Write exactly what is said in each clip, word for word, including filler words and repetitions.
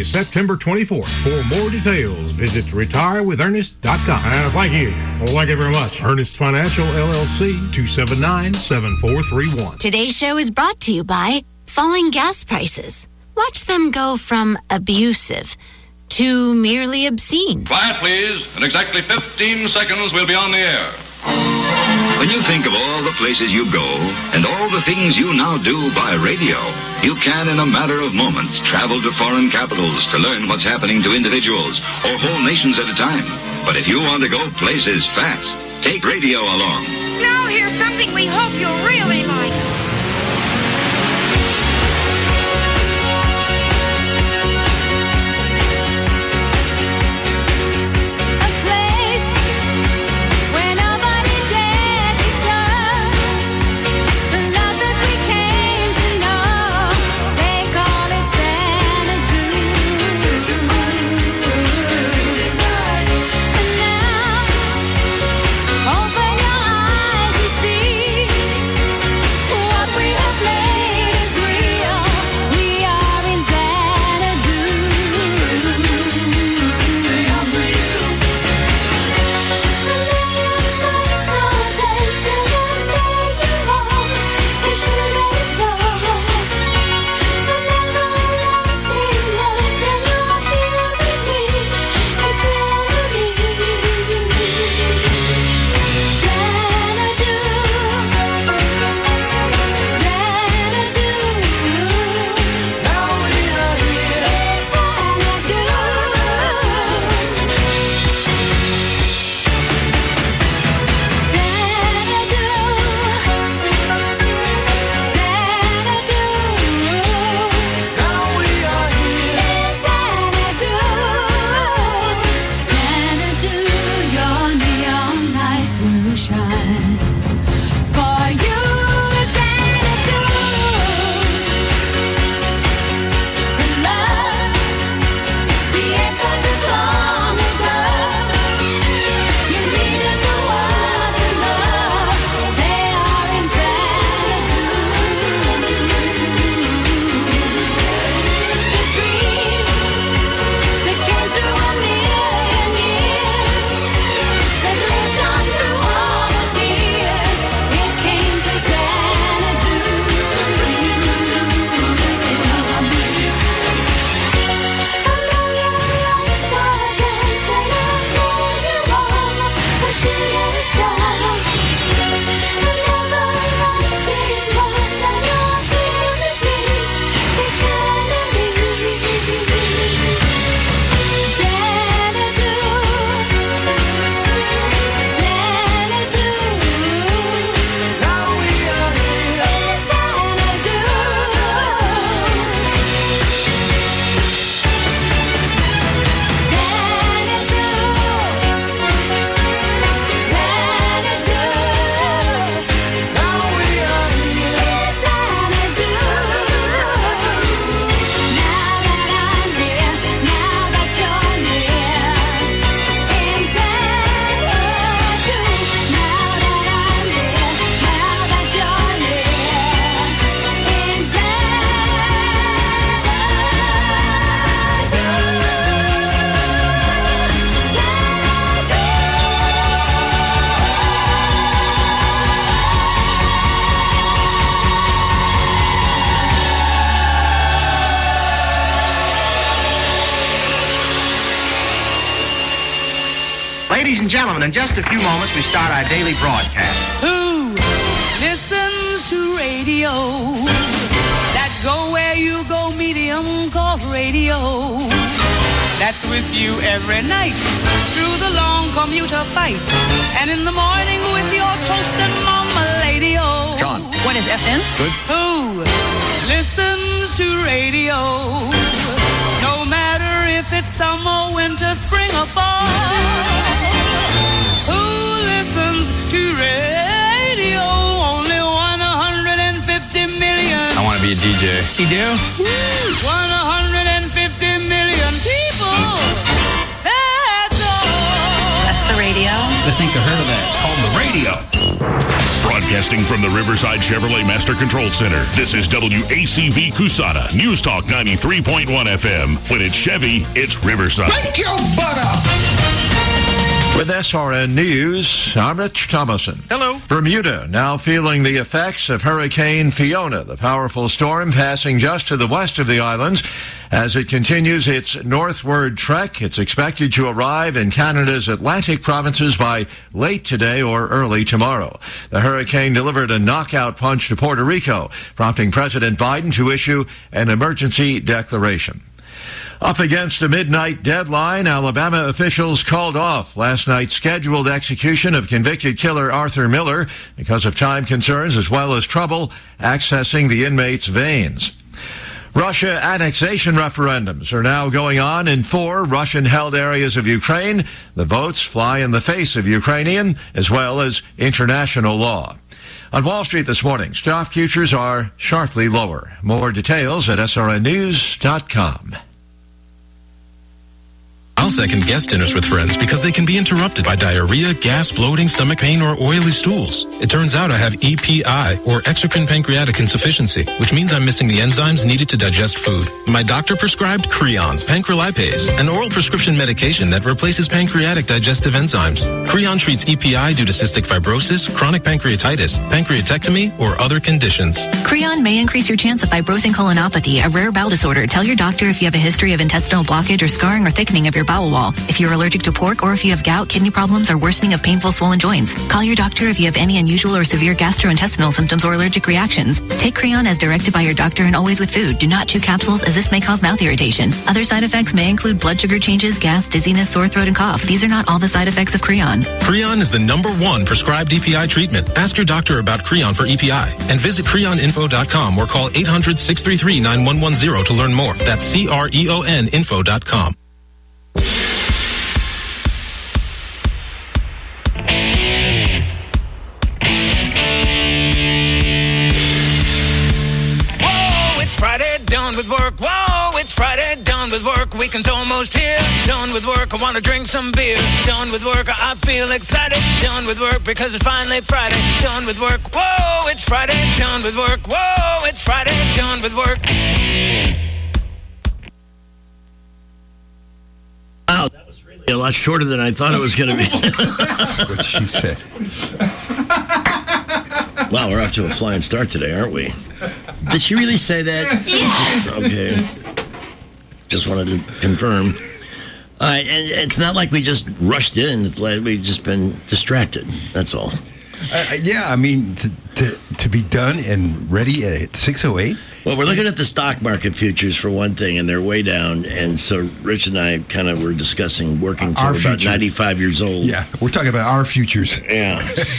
Friday, September twenty-fourth. For more details, visit retire with ernest dot com. Uh, thank you. Well, thank you very much. Ernest Financial, L L C, two seven nine, seven four three one. Today's show is brought to you by falling gas prices. Watch them go from abusive to merely obscene. Quiet, please. In exactly fifteen seconds, we'll be on the air. When you think of all the places you go and all the things you now do by radio, you can, in a matter of moments, travel to foreign capitals to learn what's happening to individuals or whole nations at a time. But if you want to go places fast, take radio along. Now here's something we hope you'll really like. Ladies and gentlemen, in just a few moments, we start our daily broadcast. Who listens to radio? That go where you go medium called radio. That's with you every night through the long commuter fight. And in the morning with your toast and mama lady-o. John. What is F M? Good. Who listens to radio? No matter if it's summer, winter, spring, or fall. Who listens to radio? Only one hundred fifty million. I want to be a D J. You do? one hundred fifty million people. That's all. That's the radio? I think I heard of that. It's called the radio. Broadcasting Broadcasting from the Riverside Chevrolet Master Control Center, this is W A C V Cusana, News Talk ninety-three point one F M. When it's Chevy, it's Riverside. Thank you, butter! With S R N News, I'm Rich Thomason. Hello. Bermuda now feeling the effects of Hurricane Fiona, the powerful storm passing just to the west of the islands. As it continues its northward trek, it's expected to arrive in Canada's Atlantic provinces by late today or early tomorrow. The hurricane delivered a knockout punch to Puerto Rico, prompting President Biden to issue an emergency declaration. Up against a midnight deadline, Alabama officials called off last night's scheduled execution of convicted killer Arthur Miller because of time concerns as well as trouble accessing the inmate's veins. Russia annexation referendums are now going on in four Russian-held areas of Ukraine. The votes fly in the face of Ukrainian as well as international law. On Wall Street this morning, stock futures are sharply lower. More details at S R N news dot com. I'll second guest dinners with friends because they can be interrupted by diarrhea, gas, bloating, stomach pain, or oily stools. It turns out I have E P I, or exocrine pancreatic insufficiency, which means I'm missing the enzymes needed to digest food. My doctor prescribed Creon, pancrelipase, an oral prescription medication that replaces pancreatic digestive enzymes. Creon treats E P I due to cystic fibrosis, chronic pancreatitis, pancreatectomy, or other conditions. Creon may increase your chance of fibrosing colonopathy, a rare bowel disorder. Tell your doctor if you have a history of intestinal blockage or scarring or thickening of your bowel wall. If you're allergic to pork or if you have gout, kidney problems, or worsening of painful swollen joints. Call your doctor if you have any unusual or severe gastrointestinal symptoms or allergic reactions. Take Creon as directed by your doctor and always with food. Do not chew capsules as this may cause mouth irritation. Other side effects may include blood sugar changes, gas, dizziness, sore throat, and cough. These are not all the side effects of Creon. Creon is the number one prescribed E P I treatment. Ask your doctor about Creon for E P I and visit creon info dot com or call eight hundred, six three three, nine one one zero to learn more. That's C R E O N info dot com. Done with work, whoa, it's Friday, done with work, weekend's almost here. Done with work, I want to drink some beer. Done with work, I feel excited. Done with work because it's finally Friday. Done with work, whoa, it's Friday. Done with work, whoa, it's Friday. Done with work. Wow, that was really a lot shorter than I thought it was going to be. That's what she said. Wow, we're off to a flying start today, aren't we? Did she really say that? Yeah. Okay. Just wanted to confirm. All right, and it's not like we just rushed in. It's like we've just been distracted. That's all. Uh, yeah, I mean, to, to to be done and ready at six oh eight? Well, we're looking at the stock market futures for one thing, and they're way down. And so Rich and I kind of were discussing working until about future. ninety-five years old. Yeah, we're talking about our futures. Yeah.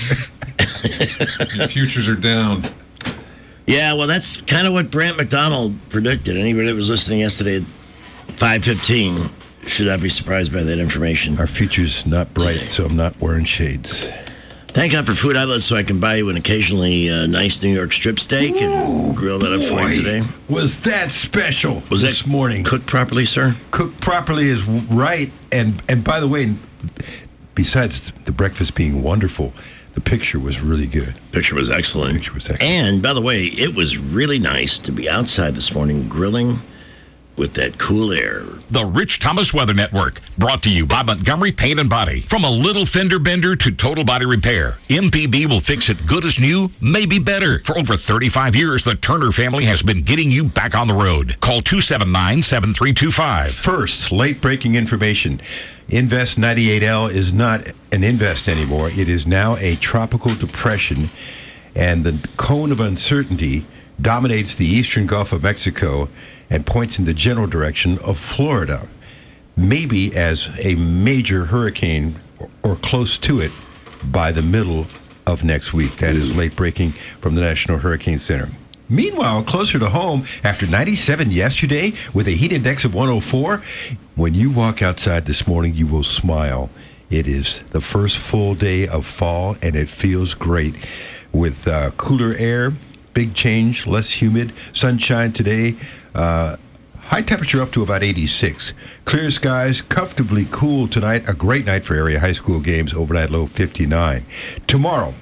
Your futures are down. Yeah, well, that's kind of what Brant McDonald predicted. Anybody that was listening yesterday at five fifteen should not be surprised by that information. Our future's not bright, so I'm not wearing shades. Thank God for food outlets so I can buy you an occasionally uh, nice New York strip steak and Ooh, grill that up for you today. Was that special was this that morning? Cooked properly, sir? Cooked properly is right. And, and by the way, besides the breakfast being wonderful, the picture was really good. Picture was excellent. Picture was excellent. And, by the way, it was really nice to be outside this morning grilling with that cool air. The Rich Thomas Weather Network, brought to you by Montgomery Paint and Body. From a little fender bender to total body repair, M P B will fix it good as new, maybe better. For over thirty-five years, the Turner family has been getting you back on the road. Call two seven nine, seven three two five. First, late-breaking information. Invest ninety-eight L is not an invest anymore. It is now a tropical depression, and the cone of uncertainty dominates the eastern Gulf of Mexico and points in the general direction of Florida, maybe as a major hurricane or, or close to it by the middle of next week. That is late breaking from the National Hurricane Center. Meanwhile, closer to home, after ninety-seven yesterday with a heat index of one oh four, when you walk outside this morning, you will smile. It is the first full day of fall, and it feels great with uh, cooler air, big change, less humid, sunshine today, uh, high temperature up to about eighty-six. Clear skies, comfortably cool tonight, a great night for area high school games, overnight low fifty-nine. Tomorrow,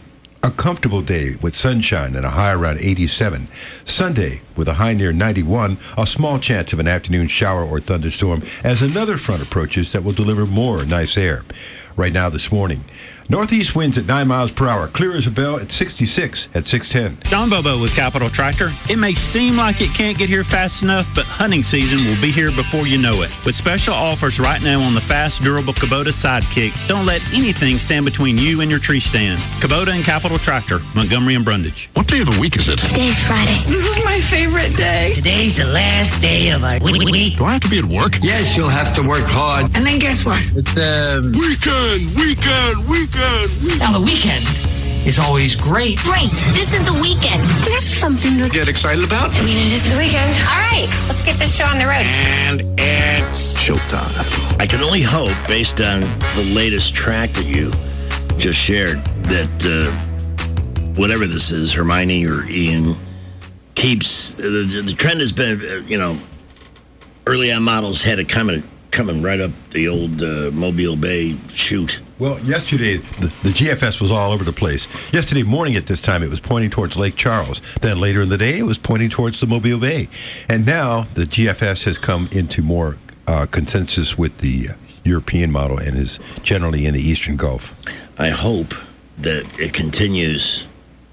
A comfortable day with sunshine and a high around eighty-seven. Sunday with a high near ninety-one. A small chance of an afternoon shower or thunderstorm as another front approaches that will deliver more nice air. Right now this morning, northeast winds at nine miles per hour. Clear as a bell at sixty-six at six ten. Don Bobo with Capital Tractor. It may seem like it can't get here fast enough, but hunting season will be here before you know it. With special offers right now on the fast, durable Kubota Sidekick, don't let anything stand between you and your tree stand. Kubota and Capital Tractor, Montgomery and Brundage. What day of the week is it? Today's Friday. This is my favorite day. Today's the last day of our week. Do I have to be at work? Yes, you'll have to work hard. And then guess what? It's the um, weekend, weekend, weekend, weekend. Now the weekend is always great. Great. This is the weekend. That's something to get excited about. I mean, it is the weekend. All right, let's get this show on the road. And it's showtime. I can only hope, based on the latest track that you just shared, that uh, whatever this is, Hermione or Ian, keeps uh, the, the trend has been, uh, you know, early on models had it coming coming right up the old uh, Mobile Bay chute. Well, yesterday, the, the G F S was all over the place. Yesterday morning at this time, it was pointing towards Lake Charles. Then later in the day, it was pointing towards the Mobile Bay. And now the G F S has come into more uh, consensus with the European model and is generally in the Eastern Gulf. I hope that it continues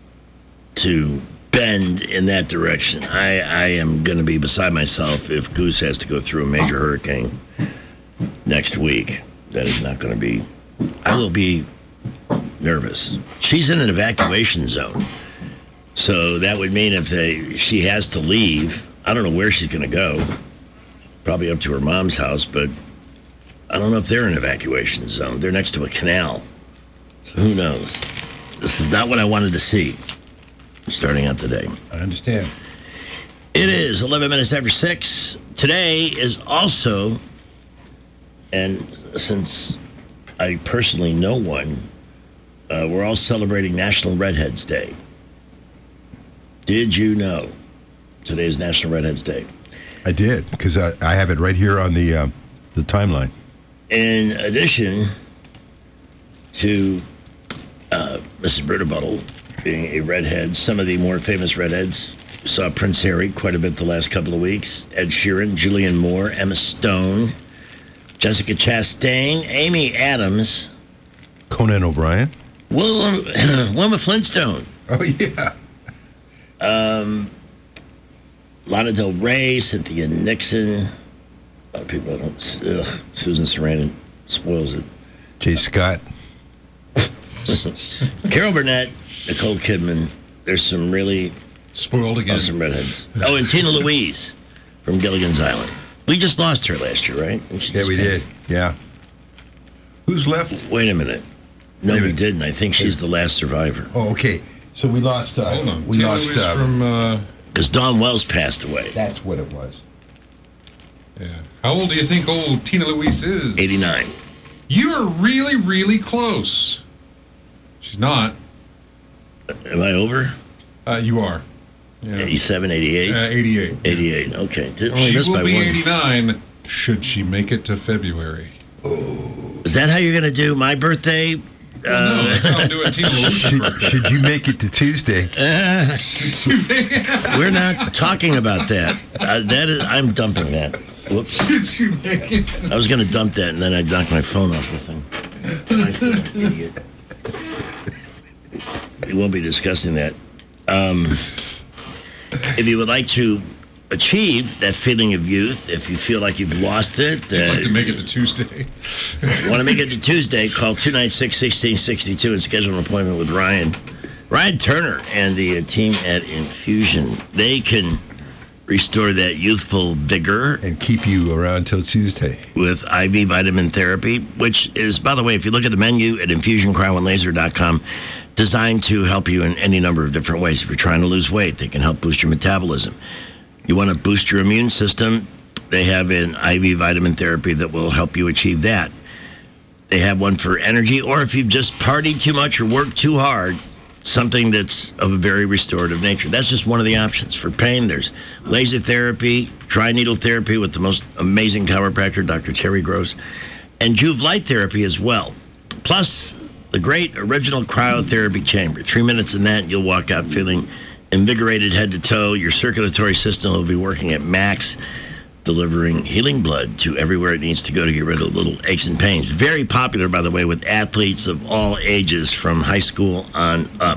to bend in that direction. I, I am going to be beside myself if Goose has to go through a major hurricane next week. That is not going to be... I will be nervous. She's in an evacuation zone. So that would mean if they, she has to leave, I don't know where she's going to go. Probably up to her mom's house, but I don't know if they're in an evacuation zone. They're next to a canal. So who knows? This is not what I wanted to see starting out the day. I understand. It is eleven minutes after six. Today is also, and since I personally know one, uh, we're all celebrating National Redheads Day. Did you know today is National Redheads Day? I did, because I, I have it right here on the uh, the timeline. In addition to uh, Missus Brittlebuttle being a redhead, some of the more famous redheads saw Prince Harry quite a bit the last couple of weeks. Ed Sheeran, Julianne Moore, Emma Stone, Jessica Chastain, Amy Adams, Conan O'Brien, Will, Wilma Flintstone. Oh yeah. Um, Lana Del Rey, Cynthia Nixon. A lot of people don't. Ugh, Susan Sarandon spoils it. Jay Scott, Carol Burnett, Nicole Kidman. There's some really spoiled again. Awesome redheads. Oh, and Tina Louise from Gilligan's Island. We just lost her last year, right? Yeah, we did. Yeah. Who's left? Wait a minute. No, Wait a we minute. didn't. I think she's the last survivor. Oh, okay. So we lost. Uh, Hold on. We Tina lost. Louise Uh, from. Uh, Because Dawn Wells passed away. That's what it was. yeah. How old do you think old Tina Louise is? eighty-nine. You are really, really close. She's not. Am I over? Uh, you are. Yeah. eighty-seven, eighty-eight? Uh, eighty-eight. eighty-eight. Okay. Did only She miss will by be one. eighty-nine should she make it to February. Is that how you're going to do my birthday? Well, no, that's how I'm doing Tina Louise's Should, birthday. should you make it to Tuesday? Uh, we're not talking about that. Uh, that is, I'm dumping that. Whoops. Should you make it to- I was going to dump that, and then I'd knock my phone off the thing. Nice little idiot. We won't be discussing that. Um, if you would like to achieve that feeling of youth, if you feel like you've lost it, I'd like uh, to make it to Tuesday. want to make it to Tuesday, call two nine six, one six six two and schedule an appointment with Ryan. Ryan Turner and the uh, team at Infusion. They can restore that youthful vigor. And keep you around till Tuesday. With I V vitamin therapy, which is, by the way, if you look at the menu at infusion cryo and laser dot com, designed to help you in any number of different ways. If you're trying to lose weight, they can help boost your metabolism. You want to boost your immune system, they have an I V vitamin therapy that will help you achieve that. They have one for energy, or if you've just partied too much or worked too hard, something that's of a very restorative nature. That's just one of the options. For pain, there's laser therapy, tri-needle therapy with the most amazing chiropractor, Doctor Terry Gross, and Juve light therapy as well. Plus, The great original cryotherapy chamber. Three minutes in that, you'll walk out feeling invigorated head to toe. Your circulatory system will be working at max, delivering healing blood to everywhere it needs to go to get rid of little aches and pains. Very popular, by the way, with athletes of all ages from high school on up.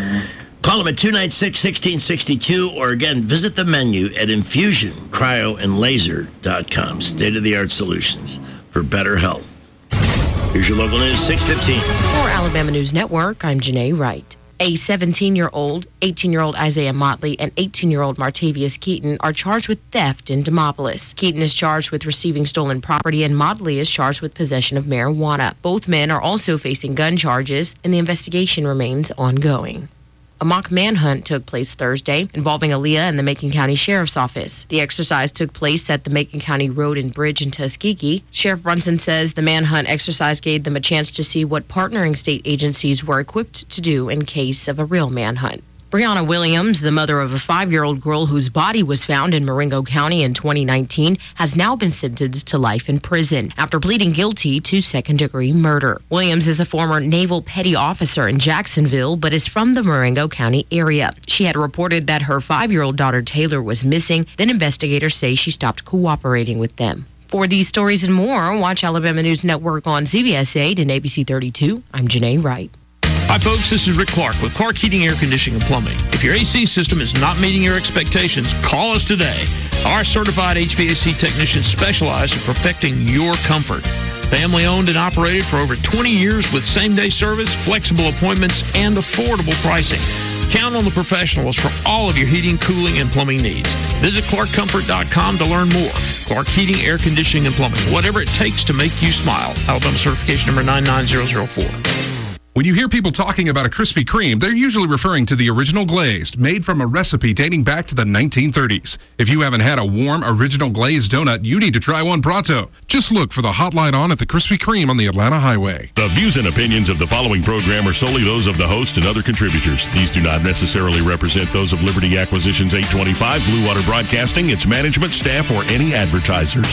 Call them at two nine six, one six six two, or again, visit the menu at infusion cryo and laser dot com. State-of-the-art solutions for better health. Here's your local news, six fifteen. For Alabama News Network, I'm Janae Wright. A seventeen-year-old, eighteen-year-old Isaiah Motley, and eighteen-year-old Martavius Keaton are charged with theft in Demopolis. Keaton is charged with receiving stolen property, and Motley is charged with possession of marijuana. Both men are also facing gun charges, and the investigation remains ongoing. A mock manhunt took place Thursday involving Aaliyah and the Macon County Sheriff's Office. The exercise took place at the Macon County Road and Bridge in Tuskegee. Sheriff Brunson says the manhunt exercise gave them a chance to see what partnering state agencies were equipped to do in case of a real manhunt. Brianna Williams, the mother of a five-year-old girl whose body was found in Marengo County in twenty nineteen, has now been sentenced to life in prison after pleading guilty to second-degree murder. Williams is a former naval petty officer in Jacksonville, but is from the Marengo County area. She had reported that her five-year-old daughter Taylor was missing. Then investigators say she stopped cooperating with them. For these stories and more, watch Alabama News Network on C B S eight and A B C thirty-two. I'm Janae Wright. Hi, folks. This is Rick Clark with Clark Heating, Air Conditioning, and Plumbing. If your A C system is not meeting your expectations, call us today. Our certified H V A C technicians specialize in perfecting your comfort. Family owned and operated for over twenty years with same-day service, flexible appointments, and affordable pricing. Count on the professionals for all of your heating, cooling, and plumbing needs. Visit clark comfort dot com to learn more. Clark Heating, Air Conditioning, and Plumbing. Whatever it takes to make you smile. Alabama certification number nine nine zero zero four. When you hear people talking about a Krispy Kreme, they're usually referring to the original glazed, made from a recipe dating back to the nineteen thirties. If you haven't had a warm, original glazed donut, you need to try one pronto. Just look for the hotline on at the Krispy Kreme on the Atlanta Highway. The views and opinions of the following program are solely those of the host and other contributors. These do not necessarily represent those of Liberty Acquisitions eight twenty-five, Blue Water Broadcasting, its management, staff, or any advertisers.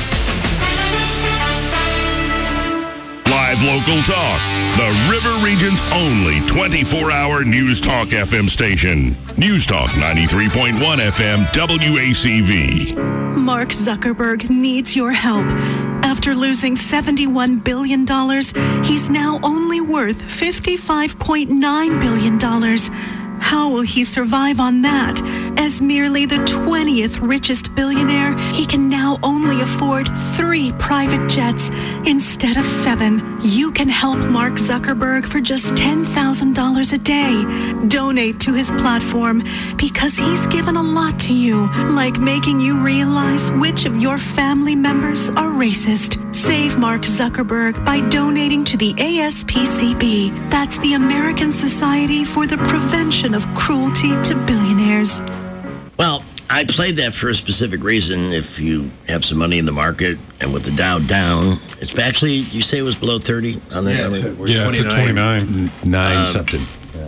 Live local talk. The River Region's only twenty-four hour News Talk F M station. News Talk ninety-three point one F M W A C V. Mark Zuckerberg needs your help. After losing seventy-one billion dollars, he's now only worth fifty-five point nine billion dollars. How will he survive on that? As merely the twentieth richest billionaire, he can now only afford three private jets instead of seven. You can help Mark Zuckerberg for just ten thousand dollars a day. Donate to his platform because he's given a lot to you, like making you realize which of your family members are racist. Save Mark Zuckerberg by donating to the A S P C B. That's the American Society for the Prevention of Cruelty to Billionaires. Well, I played that for a specific reason. If you have some money in the market and with the Dow down, it's actually, you say it was below thirty on that Yeah, number? it's at- we're Yeah, it's at twenty-nine. Nine Um, something.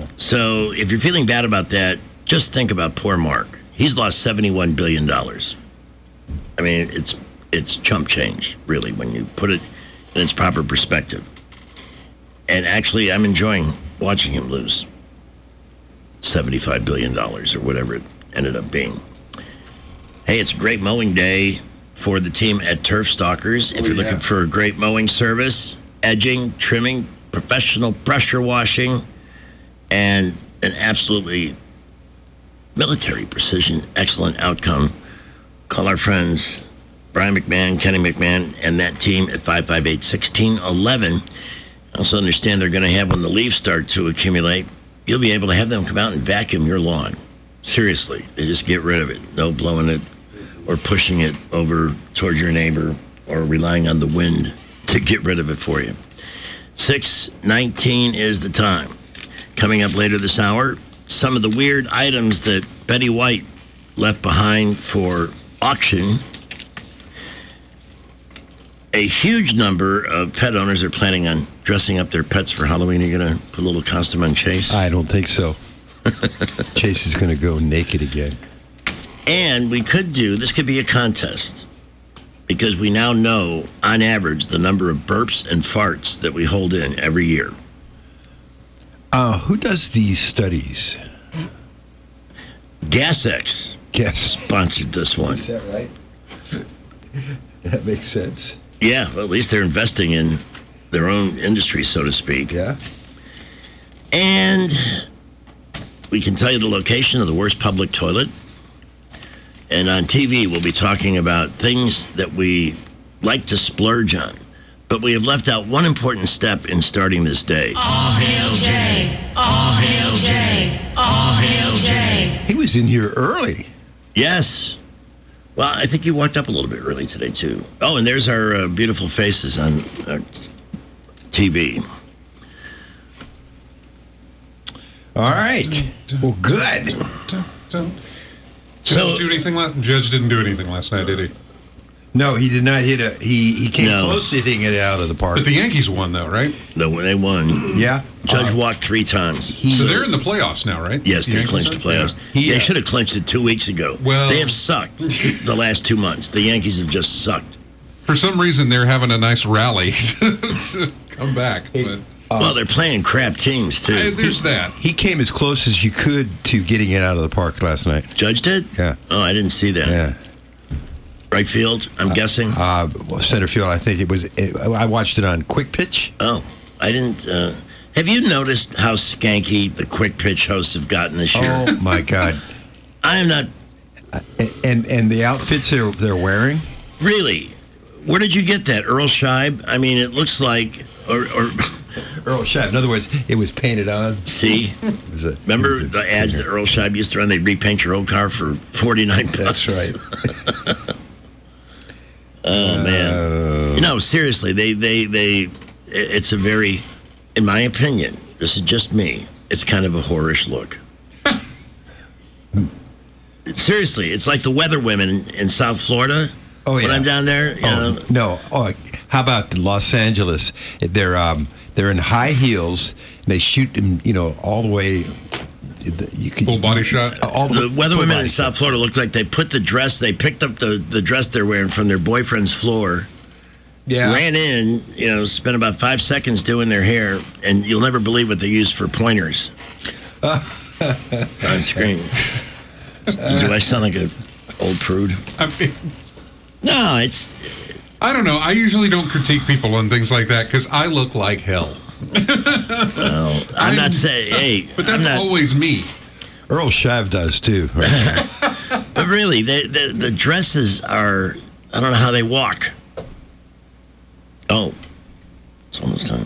So if you're feeling bad about that, just think about poor Mark. He's lost seventy-one billion dollars. I mean, it's it's chump change, really, when you put it in its proper perspective. And actually, I'm enjoying watching him lose seventy-five billion dollars or whatever it ended up being. Hey, it's a great mowing day for the team at Turf Stalkers. If Oh, you're yeah. looking for a great mowing service, edging, trimming, professional pressure washing, and an absolutely military precision, excellent outcome, call our friends Brian McMahon, Kenny McMahon, and that team at five five eight, one six one one. I also understand they're going to have, when the leaves start to accumulate, you'll be able to have them come out and vacuum your lawn. Seriously, they just get rid of it. No blowing it or pushing it over towards your neighbor or relying on the wind to get rid of it for you. six nineteen is the time. Coming up later this hour, some of the weird items that Betty White left behind for auction. A huge number of pet owners are planning on dressing up their pets for Halloween. Are you going to put a little costume on Chase? I don't think so. Chase is going to go naked again. And we could do, this could be a contest, because we now know, on average, the number of burps and farts that we hold in every year. Uh, who does these studies? GasX. Gas sponsored this one. Is that right? That makes sense. Yeah, well, at least they're investing in their own industry, so to speak. Yeah. And we can tell you the location of the worst public toilet. And on T V, we'll be talking about things that we like to splurge on. But we have left out one important step in starting this day. All hail Jay. All hail Jay. All hail Jay. He was in here early. Yes. Well, I think you walked up a little bit early today, too. Oh, and there's our uh, beautiful faces on uh, T V. All right. Well, good. Judge So- do anything last? Judge didn't do anything last night, did he? No, he did not hit a. He he came No. close to hitting it out of the park. But the Yankees won, though, right? No, they won. Yeah. Judge Uh, walked three times. So they're in the playoffs now, right? Yes, The they Yankees clinched the are? playoffs. He, they uh, should have clinched it two weeks ago. Well- they have sucked the last two months. The Yankees have just sucked. For some reason, they're having a nice rally to come back. But well, they're playing crap teams, too. uh, there's that. He came as close as you could to getting it out of the park last night. Judge did? Yeah. Oh, I didn't see that. Yeah. Right field, I'm guessing? Uh, well, center field. I think it was. It, I watched it on Quick Pitch. Oh, I didn't. Uh, have you noticed how skanky the quick pitch hosts have gotten this year? Oh my God! I am not. And and the outfits they're they're wearing. Really? Where did you get that? Earl Scheib? I mean, it looks like. Or, or Earl Scheib. In other words, it was painted on. See? It was a- Remember it was a- the ads that Earl Scheib used to run? They'd repaint your old car for forty-nine bucks. That's right. Oh, man. You know, seriously, they, they, they, it's a very, in my opinion, this is just me, it's kind of a whorish look. Seriously, it's like the weather women in South Florida. Oh, yeah. When I'm down there, you know. Oh, no. Oh, how about Los Angeles? They're um, they're in high heels. They shoot them, you know, all the way. You can, Full body shot. All The weather full women body in shot. South Florida looked like they put the dress, they picked up the, the dress they're wearing from their boyfriend's floor, Yeah. ran in, you know, spent about five seconds doing their hair, and you'll never believe what they used for pointers on screen. Do I sound like an old prude? I mean, No, it's. I don't know. I usually don't critique people on things like that because I look like hell. Well, I'm, not saying. Hey, But that's I'm not, always me. Earl Scheib does too. Right? But really, they, the the dresses are. I don't know how they walk. Oh, it's almost time.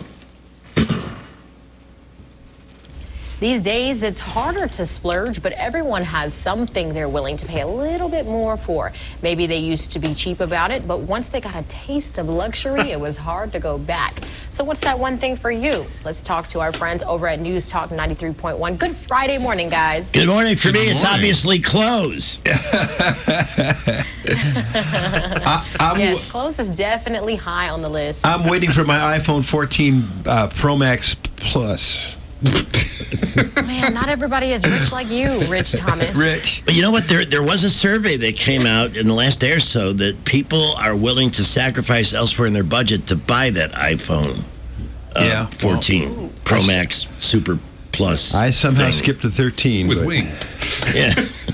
These days, it's harder to splurge, but everyone has something they're willing to pay a little bit more for. Maybe they used to be cheap about it, but once they got a taste of luxury, it was hard to go back. So what's that one thing for you? Let's talk to our friends over at News Talk ninety-three point one. Good Friday morning, guys. Good morning. For Good me, it's morning. obviously clothes. I, I'm, Yes, clothes is definitely high on the list. I'm waiting for my iPhone fourteen uh, Pro Max Plus. Man, not everybody is rich like you, Rich Thomas. Rich. But you know what? There there was a survey that came out in the last day or so that people are willing to sacrifice elsewhere in their budget to buy that iPhone uh, Yeah. fourteen Pro Max Super Plus. I somehow thing. skipped the thirteen. With but- wings. Yeah.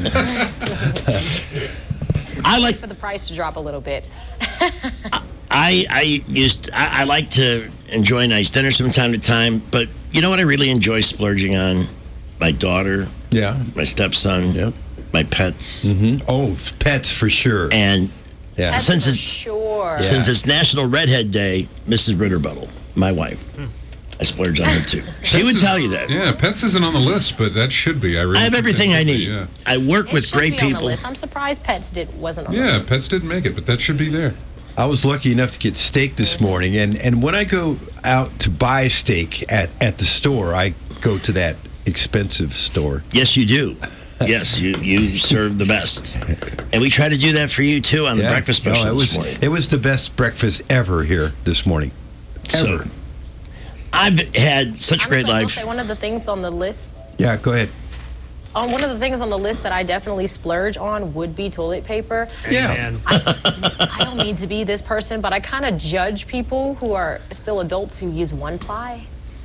I like For the price to drop a little bit. I I used I, I like to enjoy nice dinners from time to time, but you know what I really enjoy splurging on? My daughter, Yeah. my stepson, Yep. my pets, Mm-hmm. Oh, pets for sure. and Yeah. That's since for it's sure. Yeah. since it's National Redhead Day, Missus Ritterbuttle, my wife, I splurge on her too. She would Pets tell is- you that. Yeah, pets isn't on the list, but that should be. I, really I have think everything that I should be, need. Yeah, I work It with should great be on the people. list. I'm surprised Pets did wasn't on the yeah list. pets didn't make it, but that should be there. I was lucky enough to get steak this morning, and, and when I go out to buy steak at, at the store, I go to that expensive store. Yes, you do. Yes, you you serve the best, and we try to do that for you too on the Yeah. breakfast special No, it this was morning. it was the best breakfast ever here this morning. So, Ever. I've had such a great Honestly, I will life. say one of the things on the list Yeah, go ahead. Um, one of the things on the list that I definitely splurge on would be toilet paper. Yeah. I don't mean to be this person, but I kind of judge people who are still adults who use one ply.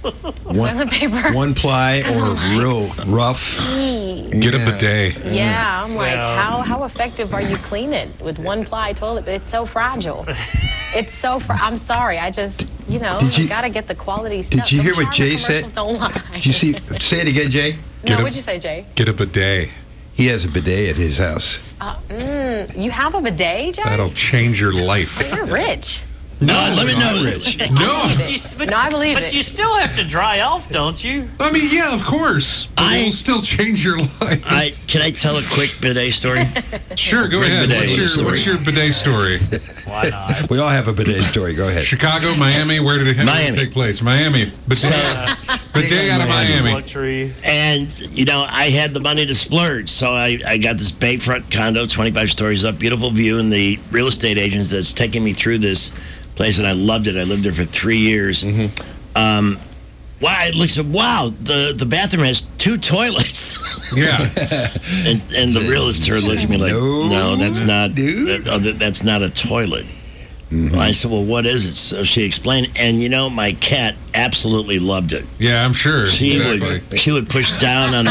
Toilet paper. One ply or real rough. Get a bidet. Yeah, I'm like, Well- how how effective are you cleaning with one ply toilet? It's so fragile. It's so. Fr- I'm sorry. I just, you know, Did you, you- gotta get the quality stuff. Did you hear Them what Charmin Jay said? commercials Don't lie. Did you see? Say it again, Jay. No, what'd you say, Jay? Get a bidet. He has a bidet at his house. Uh, mm, you have a bidet, Jay? That'll change your life. You're rich. No, let me know. Rich. No. You, but, No, I believe but it. you still have to dry off, don't you? I mean, yeah, of course. But I- it'll still change your life. I can I tell a quick bidet story? Sure, go Quick ahead. bidet What's your, story. what's your bidet story? Why not? We all have a bidet story. Go ahead. Chicago, Miami, where did it, how did it Miami. take place? Miami. Bidet, bidet out of Miami. Luxury. And, you know, I had the money to splurge. So I, I got this bayfront condo, twenty-five stories up, beautiful view, and the real estate agents that's taking me through this place, and I loved it. I lived there for three years. Mm-hmm. Um, wow, I looked at, wow, the, the bathroom has two toilets. Yeah. and and the realtor looked at me like, No, no, that's not, dude. that, oh, that, that's not a toilet. Mm-hmm. I said, well, what is it? So she explained, and you know, my cat absolutely loved it. Yeah, I'm sure. She exactly. would she would push down on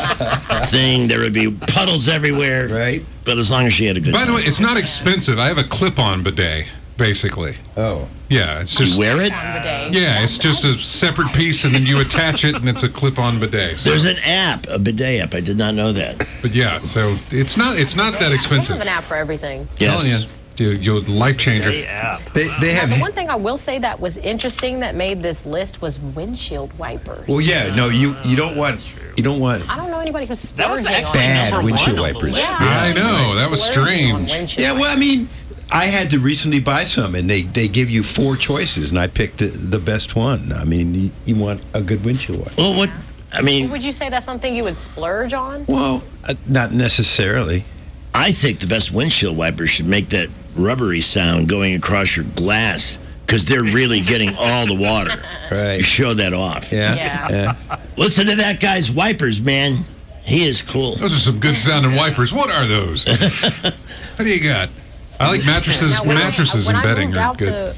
the thing. There would be puddles everywhere. Right. But as long as she had a good By time. the way, it's not expensive. I have a clip-on bidet, basically. Oh. Yeah, it's You just wear it? Bidet. yeah, it's just a separate piece, and then you attach it, and it's a clip-on bidet. So, There's an app, a bidet app. I did not know that. but yeah, so it's not it's not that They expensive. have an app for everything. Telling you, dude, you're a life changer. Hey, app. They they Now, have. the one thing I will say that was interesting that made this list was windshield wipers. Well, yeah. No, you you don't want you don't want I don't know anybody who's That was splurging actually on bad number windshield one on the wipers. list. Yeah. I know, that was Splurging on strange. windshield Yeah, well, I mean, I had to recently buy some, and they, they give you four choices, and I picked the, the best one. I mean, you, you want a good windshield wiper. Well, what? I mean, Would you say that's something you would splurge on? Well, uh, not necessarily. I think the best windshield wipers should make that rubbery sound going across your glass because they're really getting all the water. Right. You show that off. Yeah. Yeah. Yeah. Listen to that guy's wipers, man. He is cool. Those are some good sounding wipers. What are those? What do you got? I like mattresses. Now, when I- mattresses when and I bedding moved are out good. to-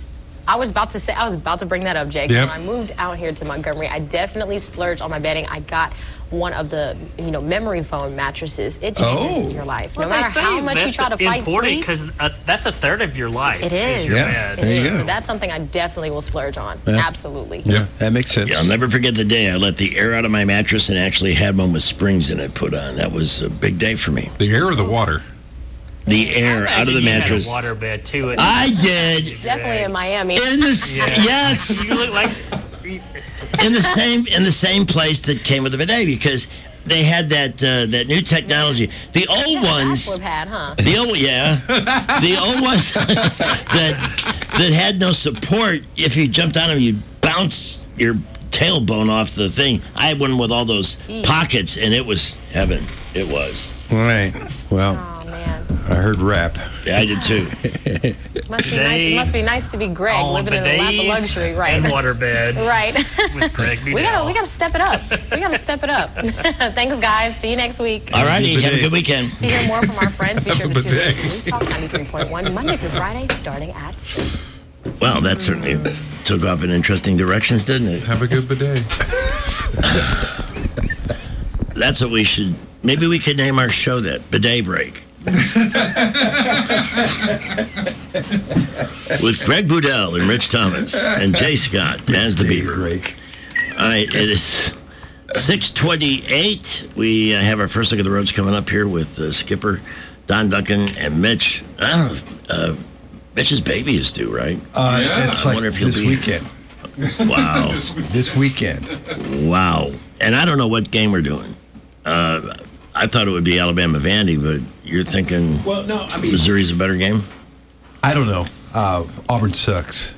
I was about to say, I was about to bring that up, Jake. Yep. When I moved out here to Montgomery, I definitely splurged on my bedding. I got one of the, you know, memory foam mattresses. It changes Oh. your life. Well, no they matter say how much you that's try to fight important sleep. because uh, that's a third of your life. It is. your Yeah. bed. It There you is. go. So that's something I definitely will splurge on. Yeah. Absolutely. Yeah, that makes sense. Yeah, I'll never forget the day I let the air out of my mattress and actually had one with springs in it put on. That was a big day for me. The air or the water? The air out of the You had a mattress. water bed too. and- I did. Definitely in Miami. In the s- Yeah. yes, You look like in the same in the same place that came with the bidet because they had that uh, that new technology. The old Yeah, ones. Flip had, huh? The old, yeah, the old ones that that had no support. If you jumped on them, you'd bounce your tailbone off the thing. I had one with all those pockets, and it was heaven. It was. All right. Well, Oh man. I heard rap. Yeah, I did too. Must be nice. It must be nice to be Greg on living in a lap of bidets luxury, right? and water beds. Right. With Greg We gotta, Budell. we gotta step it up. We gotta step it up. Thanks, guys. See you next week. All righty, have a good weekend. To hear more from our friends, be Have sure a to tune in bidet. to News Talk ninety-three point one Monday through Friday, starting at six. Well, that certainly took off in interesting directions, didn't it? Have a good bidet. That's what we should. Maybe we could name our show that Bidet Break. With Greg Budell and Rich Thomas and Jay Scott as the Beaver. Break. All right, it is six twenty-eight. We uh, have our first look at the roads coming up here with uh, Skipper, Don Duncan, and Mitch. I don't know. Uh, Mitch's baby is due, right? Uh, Yeah. It's I like wonder if he'll this be- weekend. Wow. This weekend. Wow. And I don't know what game we're doing. Uh, I thought it would be Alabama Vandy, but you're thinking Well, no, I mean, Missouri's a better game? I don't know. Uh, Auburn sucks.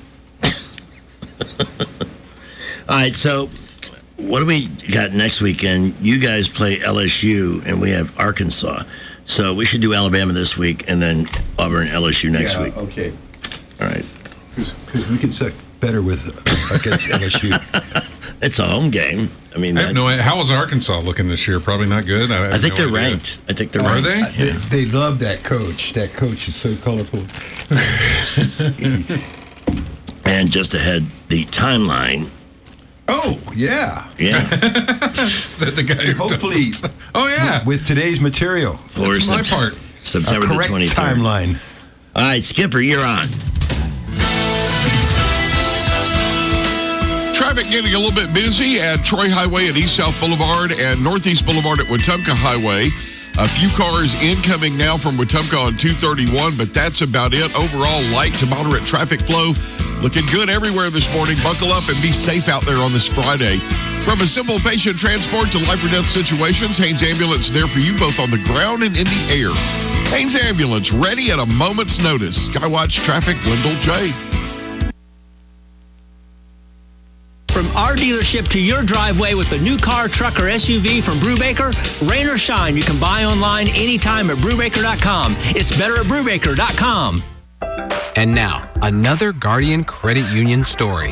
All right, so what do we got next weekend? You guys play L S U, and we have Arkansas. So we should do Alabama this week, and then Auburn, L S U next Yeah, week. Okay. All right. Because we can suck better with against L S U. It's a home game. I mean, I have that- no idea. How is Arkansas looking this year? Probably not good. I, have I think no they're idea. ranked. I think they're Are ranked. they? Yeah. They love that coach. That coach is so colorful. And just ahead, the timeline. Oh, yeah. Yeah. Said the guy who Hopefully. doesn't. Oh, yeah. With today's material. For That's my Sept- part. September A the correct twenty-third. timeline. All right, Skipper, you're on. Traffic getting a little bit busy at Troy Highway at East South Boulevard and Northeast Boulevard at Wetumpka Highway. A few cars incoming now from Wetumpka on two thirty-one, but that's about it. Overall, light to moderate traffic flow. Looking good everywhere this morning. Buckle up and be safe out there on this Friday. From a simple patient transport to life or death situations, Haynes Ambulance there for you both on the ground and in the air. Haynes Ambulance, ready at a moment's notice. Skywatch Traffic, Wendell J. From our dealership to your driveway with a new car, truck, or S U V from Brubaker, rain or shine, you can buy online anytime at Brubaker dot com. It's better at Brubaker dot com. And now, another Guardian Credit Union story.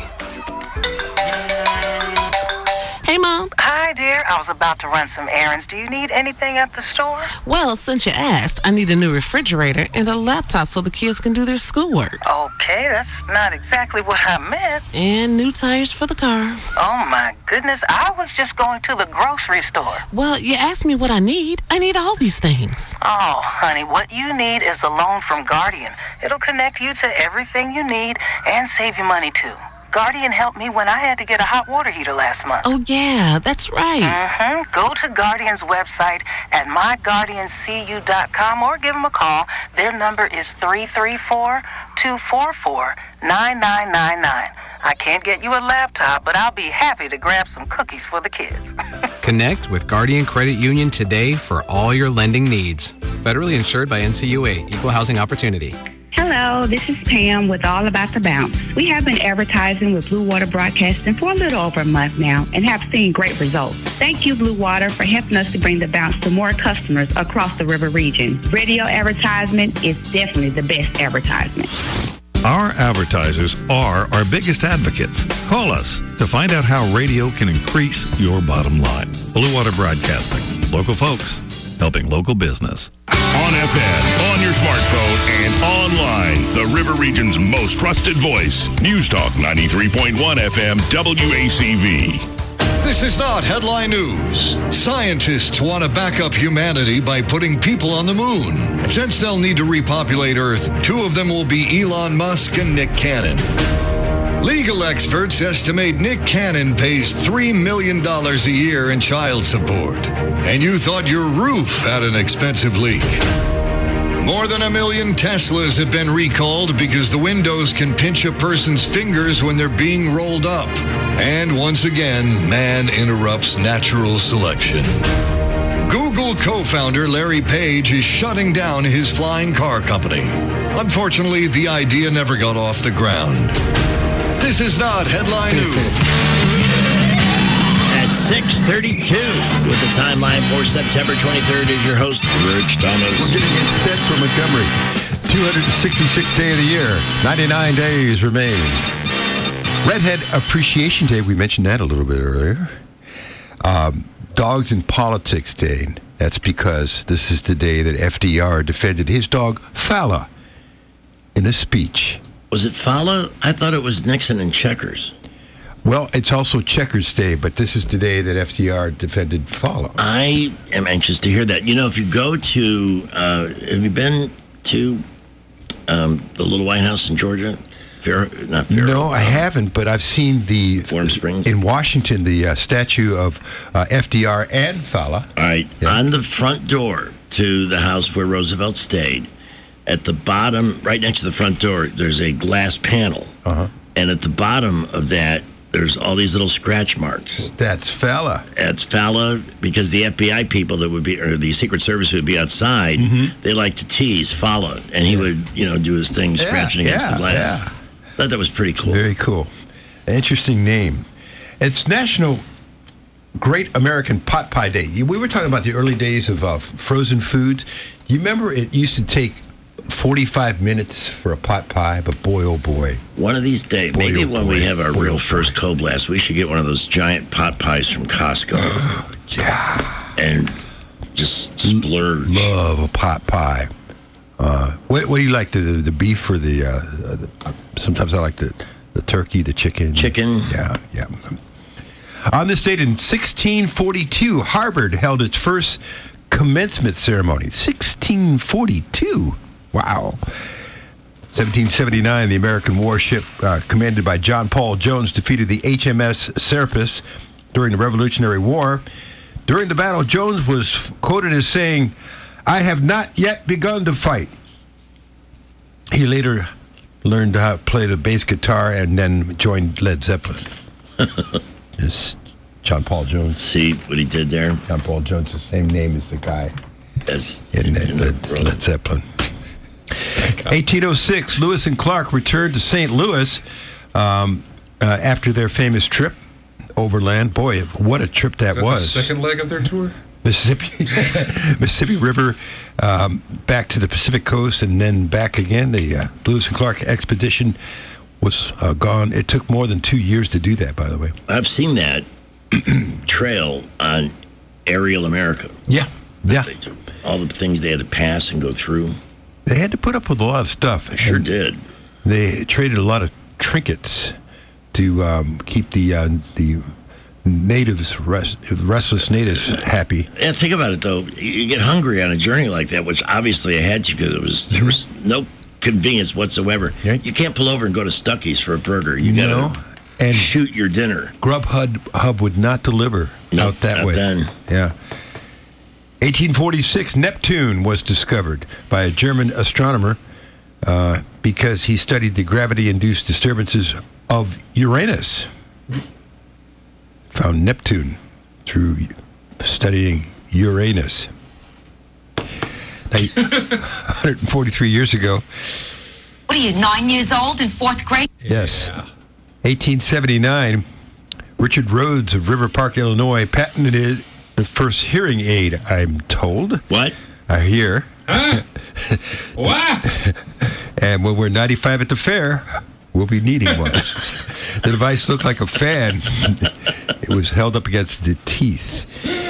Hey, Mom. Hi, dear. I was about to run some errands. Do you need anything at the store? Well, since you asked, I need a new refrigerator and a laptop so the kids can do their schoolwork. Okay, that's not exactly what I meant. And new tires for the car. Oh, my goodness. I was just going to the grocery store. Well, you asked me what I need. I need all these things. Oh, honey, what you need is a loan from Guardian. It'll connect you to everything you need and save you money, too. Guardian helped me when I had to get a hot water heater last month. Oh, yeah, that's right. Mm-hmm. Go to Guardian's website at my guardian c u dot com or give them a call. Their number is three three four, two four four, nine nine nine nine. I can't get you a laptop, but I'll be happy to grab some cookies for the kids. Connect with Guardian Credit Union today for all your lending needs. Federally insured by N C U A, Equal Housing Opportunity. Hello, this is Pam with All About the Bounce. We have been advertising with Blue Water Broadcasting for a little over a month now and have seen great results. Thank you, Blue Water, for helping us to bring the bounce to more customers across the river region. Radio advertisement is definitely the best advertisement. Our advertisers are our biggest advocates. Call us to find out how radio can increase your bottom line. Blue Water Broadcasting. Local folks helping local business. On F M, on your smartphone, and online. The River Region's most trusted voice. News Talk ninety-three point one F M W A C V. This is not headline news. Scientists want to back up humanity by putting people on the moon. And since they'll need to repopulate Earth, two of them will be Elon Musk and Nick Cannon. Legal experts estimate Nick Cannon pays three million dollars a year in child support. And you thought your roof had an expensive leak. More than a million Teslas have been recalled because the windows can pinch a person's fingers when they're being rolled up. And once again, man interrupts natural selection. Google co-founder Larry Page is shutting down his flying car company. Unfortunately, the idea never got off the ground. This is not headline news. At six thirty-two, with the timeline for September twenty-third, is your host, Rich Thomas. We're getting it set for Montgomery. two hundred sixty-sixth day of the year. ninety-nine days remain. Redhead Appreciation Day. We mentioned that a little bit earlier. Um, Dogs in Politics Day. That's because this is the day that F D R defended his dog, Fala, in a speech. Was it Fala? I thought it was Nixon and Checkers. Well, it's also Checkers Day, but this is the day that F D R defended Fala. I am anxious to hear that. You know, if you go to, uh, have you been to um, the Little White House in Georgia? Fair, not Fair. No, I haven't, but I've seen the Warm Springs in Washington, the uh, statue of uh, F D R and Fala. All right, yeah. On the front door to the house where Roosevelt stayed, at the bottom, right next to the front door, there's a glass panel, uh-huh. and at the bottom of that, there's all these little scratch marks. That's Fala. That's Fala because the F B I people that would be, or the Secret Service would be outside. Mm-hmm. They like to tease Fala, and he yeah. would, you know, do his thing scratching yeah, against yeah, the glass. Yeah. Thought that was pretty cool. Very cool. Interesting name. It's National Great American Pot Pie Day. We were talking about the early days of uh, frozen foods. Do you remember it used to take forty-five minutes for a pot pie? But boy, oh boy. One of these days, boy, maybe oh when boy. we have our boy, real oh first co-blast, we should get one of those giant pot pies from Costco. Yeah. And just splurge. Love a pot pie. Uh, what, what do you like, the the, the beef or the, uh, the? Sometimes I like the the turkey, the chicken. Chicken. Yeah, yeah. On this date in sixteen forty-two, Harvard held its first commencement ceremony. sixteen forty-two. Wow. seventeen seventy-nine, the American warship uh, commanded by John Paul Jones defeated the H M S Serapis during the Revolutionary War. During the battle, Jones was quoted as saying, "I have not yet begun to fight." He later learned how to play the bass guitar and then joined Led Zeppelin. It's John Paul Jones. See what he did there? John Paul Jones, the same name as the guy As in, in Led, Led Zeppelin. eighteen oh six, Lewis and Clark returned to Saint Louis um, uh, after their famous trip overland. Boy, what a trip that, Is that was. the second leg of their tour? Mississippi Mississippi River, um, back to the Pacific coast, and then back again. The uh, Lewis and Clark expedition was uh, gone. It took more than two years to do that, by the way. I've seen that trail on Aerial America. Yeah, yeah. They took all the things they had to pass and go through. They had to put up with a lot of stuff. They sure and did. They traded a lot of trinkets to um, keep the uh, the natives, rest, restless natives, happy. Yeah, think about it though. You get hungry on a journey like that, which obviously I had to because it was there was no convenience whatsoever. Yeah. You can't pull over and go to Stuckey's for a burger. You gotta No. And shoot your dinner. Grubhub Hub would not deliver No, out that not way. then. Yeah. eighteen forty-six, Neptune was discovered by a German astronomer uh, because he studied the gravity-induced disturbances of Uranus. Found Neptune through studying Uranus. Now, one hundred forty-three years ago, What are you, nine years old in fourth grade? yes, eighteen seventy-nine, Richard Rhodes of River Park, Illinois, patented the first hearing aid, I'm told. What? I hear. Huh? What? And when we're ninety-five at the fair, we'll be needing one. The device looked like a fan. It was held up against the teeth.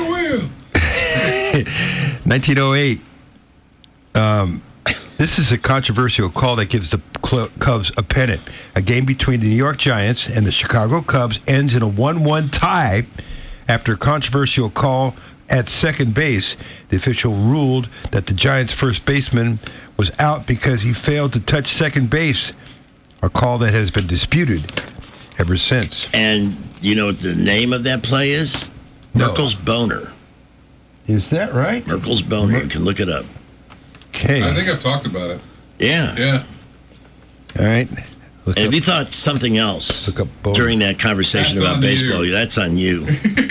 nineteen oh eight. Um, this is a controversial call that gives the Cubs a pennant. A game between the New York Giants and the Chicago Cubs ends in a one one tie after a controversial call at second base. The official ruled that the Giants' first baseman was out because he failed to touch second base, a call that has been disputed ever since. And you know what the name of that play is? No. Merkel's Boner. Is that right? Merkel's Boner. You can look it up. Okay. I think I've talked about it. Yeah. Yeah. All right. Look And up, if you thought something else look up Boner. during that conversation That's about on baseball, you. that's on you.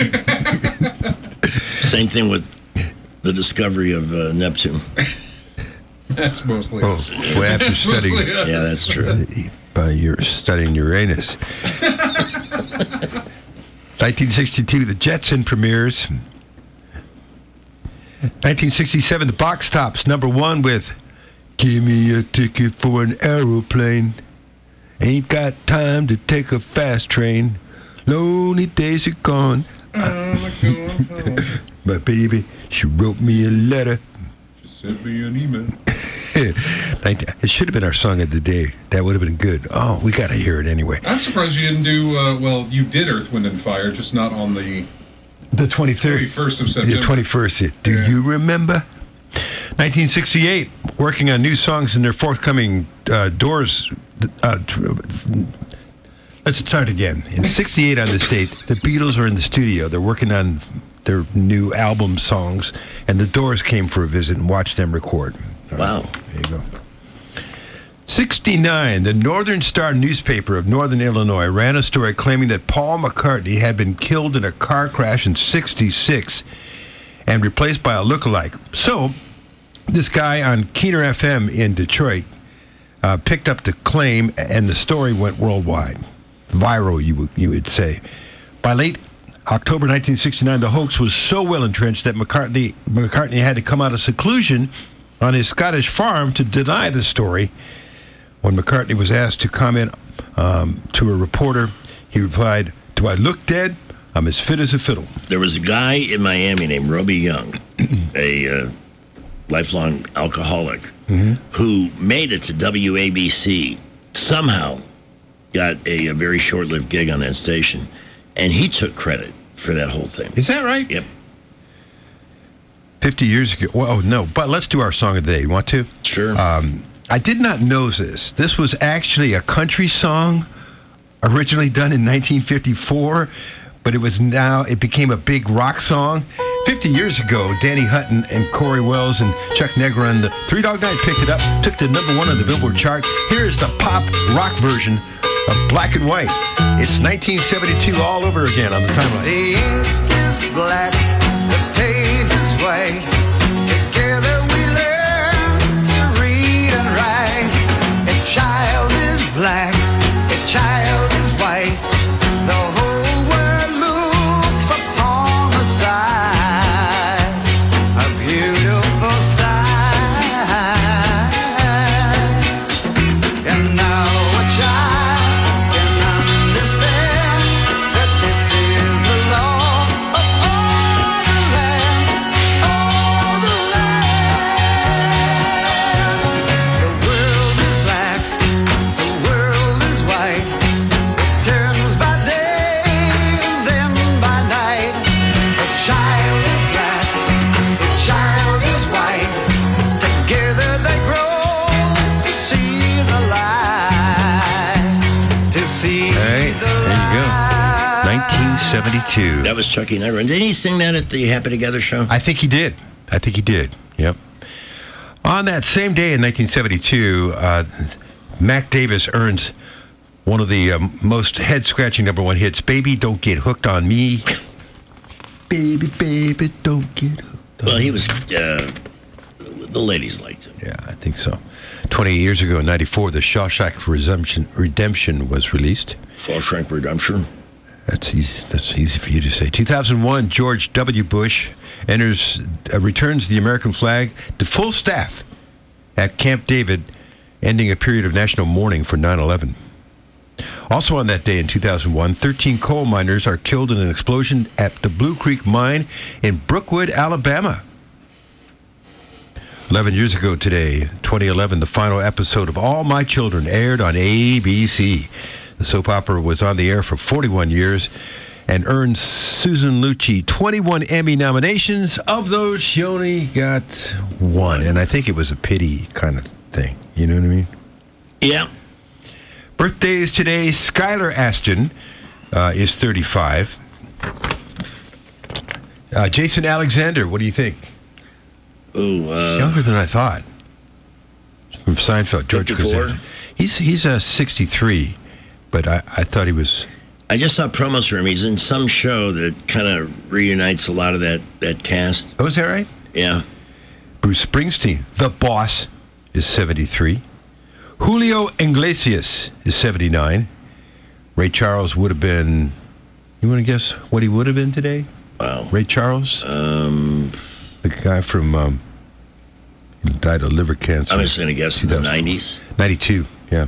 Same thing with the discovery of uh, Neptune. That's mostly Oh, us. well, after studying, Mostly us. Yeah, that's true. uh, you're studying Uranus. nineteen sixty-two, the Jetson premieres. nineteen sixty-seven, the Box Tops, number one with "Give me a ticket for an aeroplane. Ain't got time to take a fast train. Lonely days are gone. My baby, she wrote me a letter." Send me an email. It should have been our song of the day. That would have been good. Oh, we got to hear it anyway. I'm surprised you didn't do, uh, well, you did Earth, Wind, and Fire, just not on the The twenty-third. twenty-first of September. The twenty-first. Do Yeah. you remember? nineteen sixty-eight, working on new songs in their forthcoming uh, Doors. Uh, tr- let's start again. In sixty-eight on this date, the Beatles are in the studio. They're working on their new album songs, and the Doors came for a visit and watched them record. All Wow. right, there you go. sixty-nine, the Northern Star newspaper of Northern Illinois ran a story claiming that Paul McCartney had been killed in a car crash in sixty-six and replaced by a lookalike. So, this guy on Keener F M in Detroit uh, picked up the claim, and the story went worldwide. Viral, you would, you would say. By late October nineteen sixty-nine, the hoax was so well entrenched that McCartney, McCartney had to come out of seclusion on his Scottish farm to deny the story. When McCartney was asked to comment um, to a reporter, he replied, "Do I look dead? I'm as fit as a fiddle." There was a guy in Miami named Roby Young, a uh, lifelong alcoholic, Mm-hmm. who made it to W A B C, somehow got a, a very short-lived gig on that station, and he took credit for that whole thing. Is that right? Yep. fifty years ago. Well, oh, no, but let's do our song of the day. You want to? Sure. Um, I did not know this. This was actually a country song originally done in nineteen fifty-four, but it was now, it became a big rock song. fifty years ago, Danny Hutton and Corey Wells and Chuck Negra and the Three Dog Night picked it up, took to number one on the Billboard chart. Here is the pop rock version of Black and White. It's nineteen seventy-two all over again on the timeline. The ink is black, the page is white. Together we learn to read and write. A child is black, a child is white. The whole world looks upon the side. A beautiful sight. And now a child can understand that this is the law of all the land, all the land. The world is black, the world is white. It turns by day, then by night. The child is black, the child is white. Together they grow to see the light, to see Hey, the there you go. nineteen seventy-two. That was Chucky Negra. And didn't he sing that at the Happy Together show? I think he did. I think he did. Yep. On that same day in nineteen seventy-two, uh, Mac Davis earns one of the um, most head-scratching number one hits, Baby Don't Get Hooked on Me. Baby, baby, don't get hooked on Well, he me. was, uh, the ladies liked him. Yeah, I think so. twenty-eight years ago in ninety-four, the Shawshank Redemption, Redemption was released. Shawshank Redemption. That's easy. That's easy for you to say. two thousand one, George W. Bush enters, uh, returns the American flag to full staff at Camp David, ending a period of national mourning for nine eleven. Also on that day in two thousand one, thirteen coal miners are killed in an explosion at the Blue Creek Mine in Brookwood, Alabama. eleven years ago today, twenty eleven, the final episode of All My Children aired on A B C. The soap opera was on the air for forty-one years and earned Susan Lucci twenty-one Emmy nominations. Of those, she only got one, and I think it was a pity kind of thing. You know what I mean? Yeah. Birthdays today, Skylar Aston uh, is thirty-five. Uh, Jason Alexander, what do you think? Ooh, uh, Younger than I thought. From Seinfeld, George fifty-four? Costanza. He's he's uh, sixty-three, but I, I thought he was. I just saw promos for him. He's in some show that kind of reunites a lot of that, that cast. Oh, is that right? Yeah. Bruce Springsteen, the boss, is seventy-three. Julio Iglesias is seventy-nine. Ray Charles would have been. You want to guess what he would have been today? Wow. Ray Charles? Um, the guy from. Um, he died of liver cancer. I'm just going to guess in the nineties. ninety-two, yeah.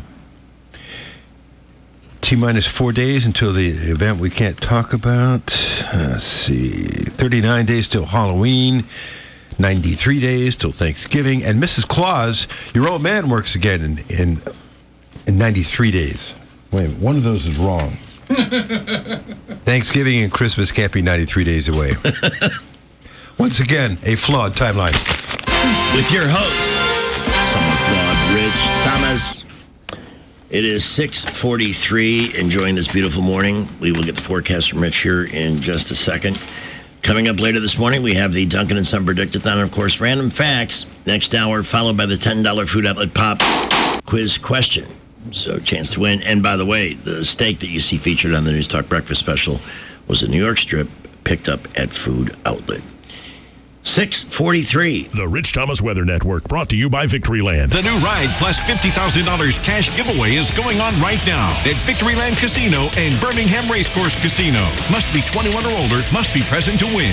T minus four days until the event we can't talk about. Uh, let's see. thirty-nine days till Halloween. ninety-three days till Thanksgiving. And Missus Claus, your old man, works again in, in, in ninety-three days. Wait, one of those is wrong. Thanksgiving and Christmas can't be ninety-three days away. Once again, a flawed timeline. With your host, somewhat flawed, Rich Thomas. It is six forty-three, enjoying this beautiful morning. We will get the forecast from Rich here in just a second. Coming up later this morning, we have the Duncan and Son Predictathon, and of course, random facts. Next hour, followed by the ten dollar Food Outlet Pop quiz question. So, chance to win. And by the way, the steak that you see featured on the News Talk Breakfast Special was a New York strip picked up at Food Outlet. six forty-three. The Rich Thomas Weather Network, brought to you by Victoryland. The new ride plus fifty thousand dollars cash giveaway is going on right now at Victoryland Casino and Birmingham Racecourse Casino. Must be twenty-one or older, must be present to win.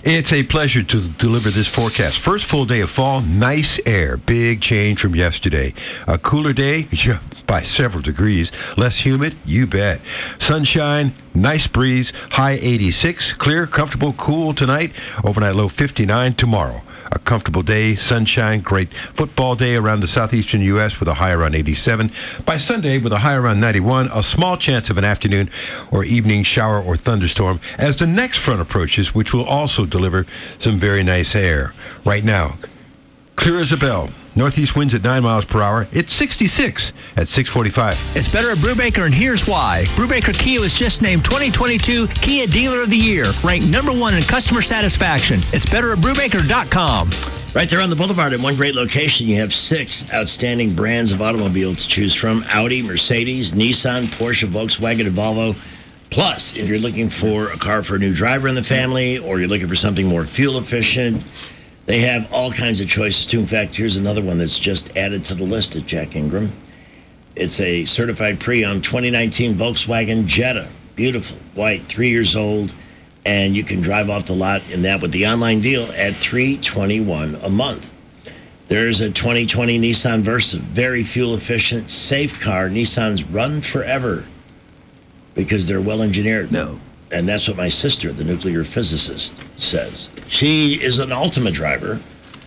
It's a pleasure to deliver this forecast. First full day of fall, nice air. Big change from yesterday. A cooler day, yeah, by several degrees. Less humid, you bet. Sunshine, nice breeze, high eighty-six. Clear, comfortable, cool tonight. Overnight low fifty-nine tomorrow. A comfortable day, sunshine, great football day around the southeastern U S with a high around eighty-seven. By Sunday with a high around ninety-one, a small chance of an afternoon or evening shower or thunderstorm as the next front approaches, which will also deliver some very nice air. Right now, clear as a bell. Northeast winds at nine miles per hour. It's sixty-six at six forty-five. It's better at Brubaker, and here's why. Brubaker Kia was just named twenty twenty-two Kia Dealer of the Year, ranked number one in customer satisfaction. It's better at Brubaker dot com. Right there on the boulevard in one great location, you have six outstanding brands of automobile to choose from. Audi, Mercedes, Nissan, Porsche, Volkswagen, and Volvo. Plus, if you're looking for a car for a new driver in the family, or you're looking for something more fuel efficient, they have all kinds of choices, too. In fact, here's another one that's just added to the list at Jack Ingram. It's a certified pre-owned twenty nineteen Volkswagen Jetta. Beautiful, white, three years old, and you can drive off the lot in that with the online deal at three hundred twenty-one dollars a month. There's a twenty twenty Nissan Versa, very fuel efficient, safe car. Nissans run forever because they're well engineered. No. And that's what my sister, the nuclear physicist, says. She is an Altima driver,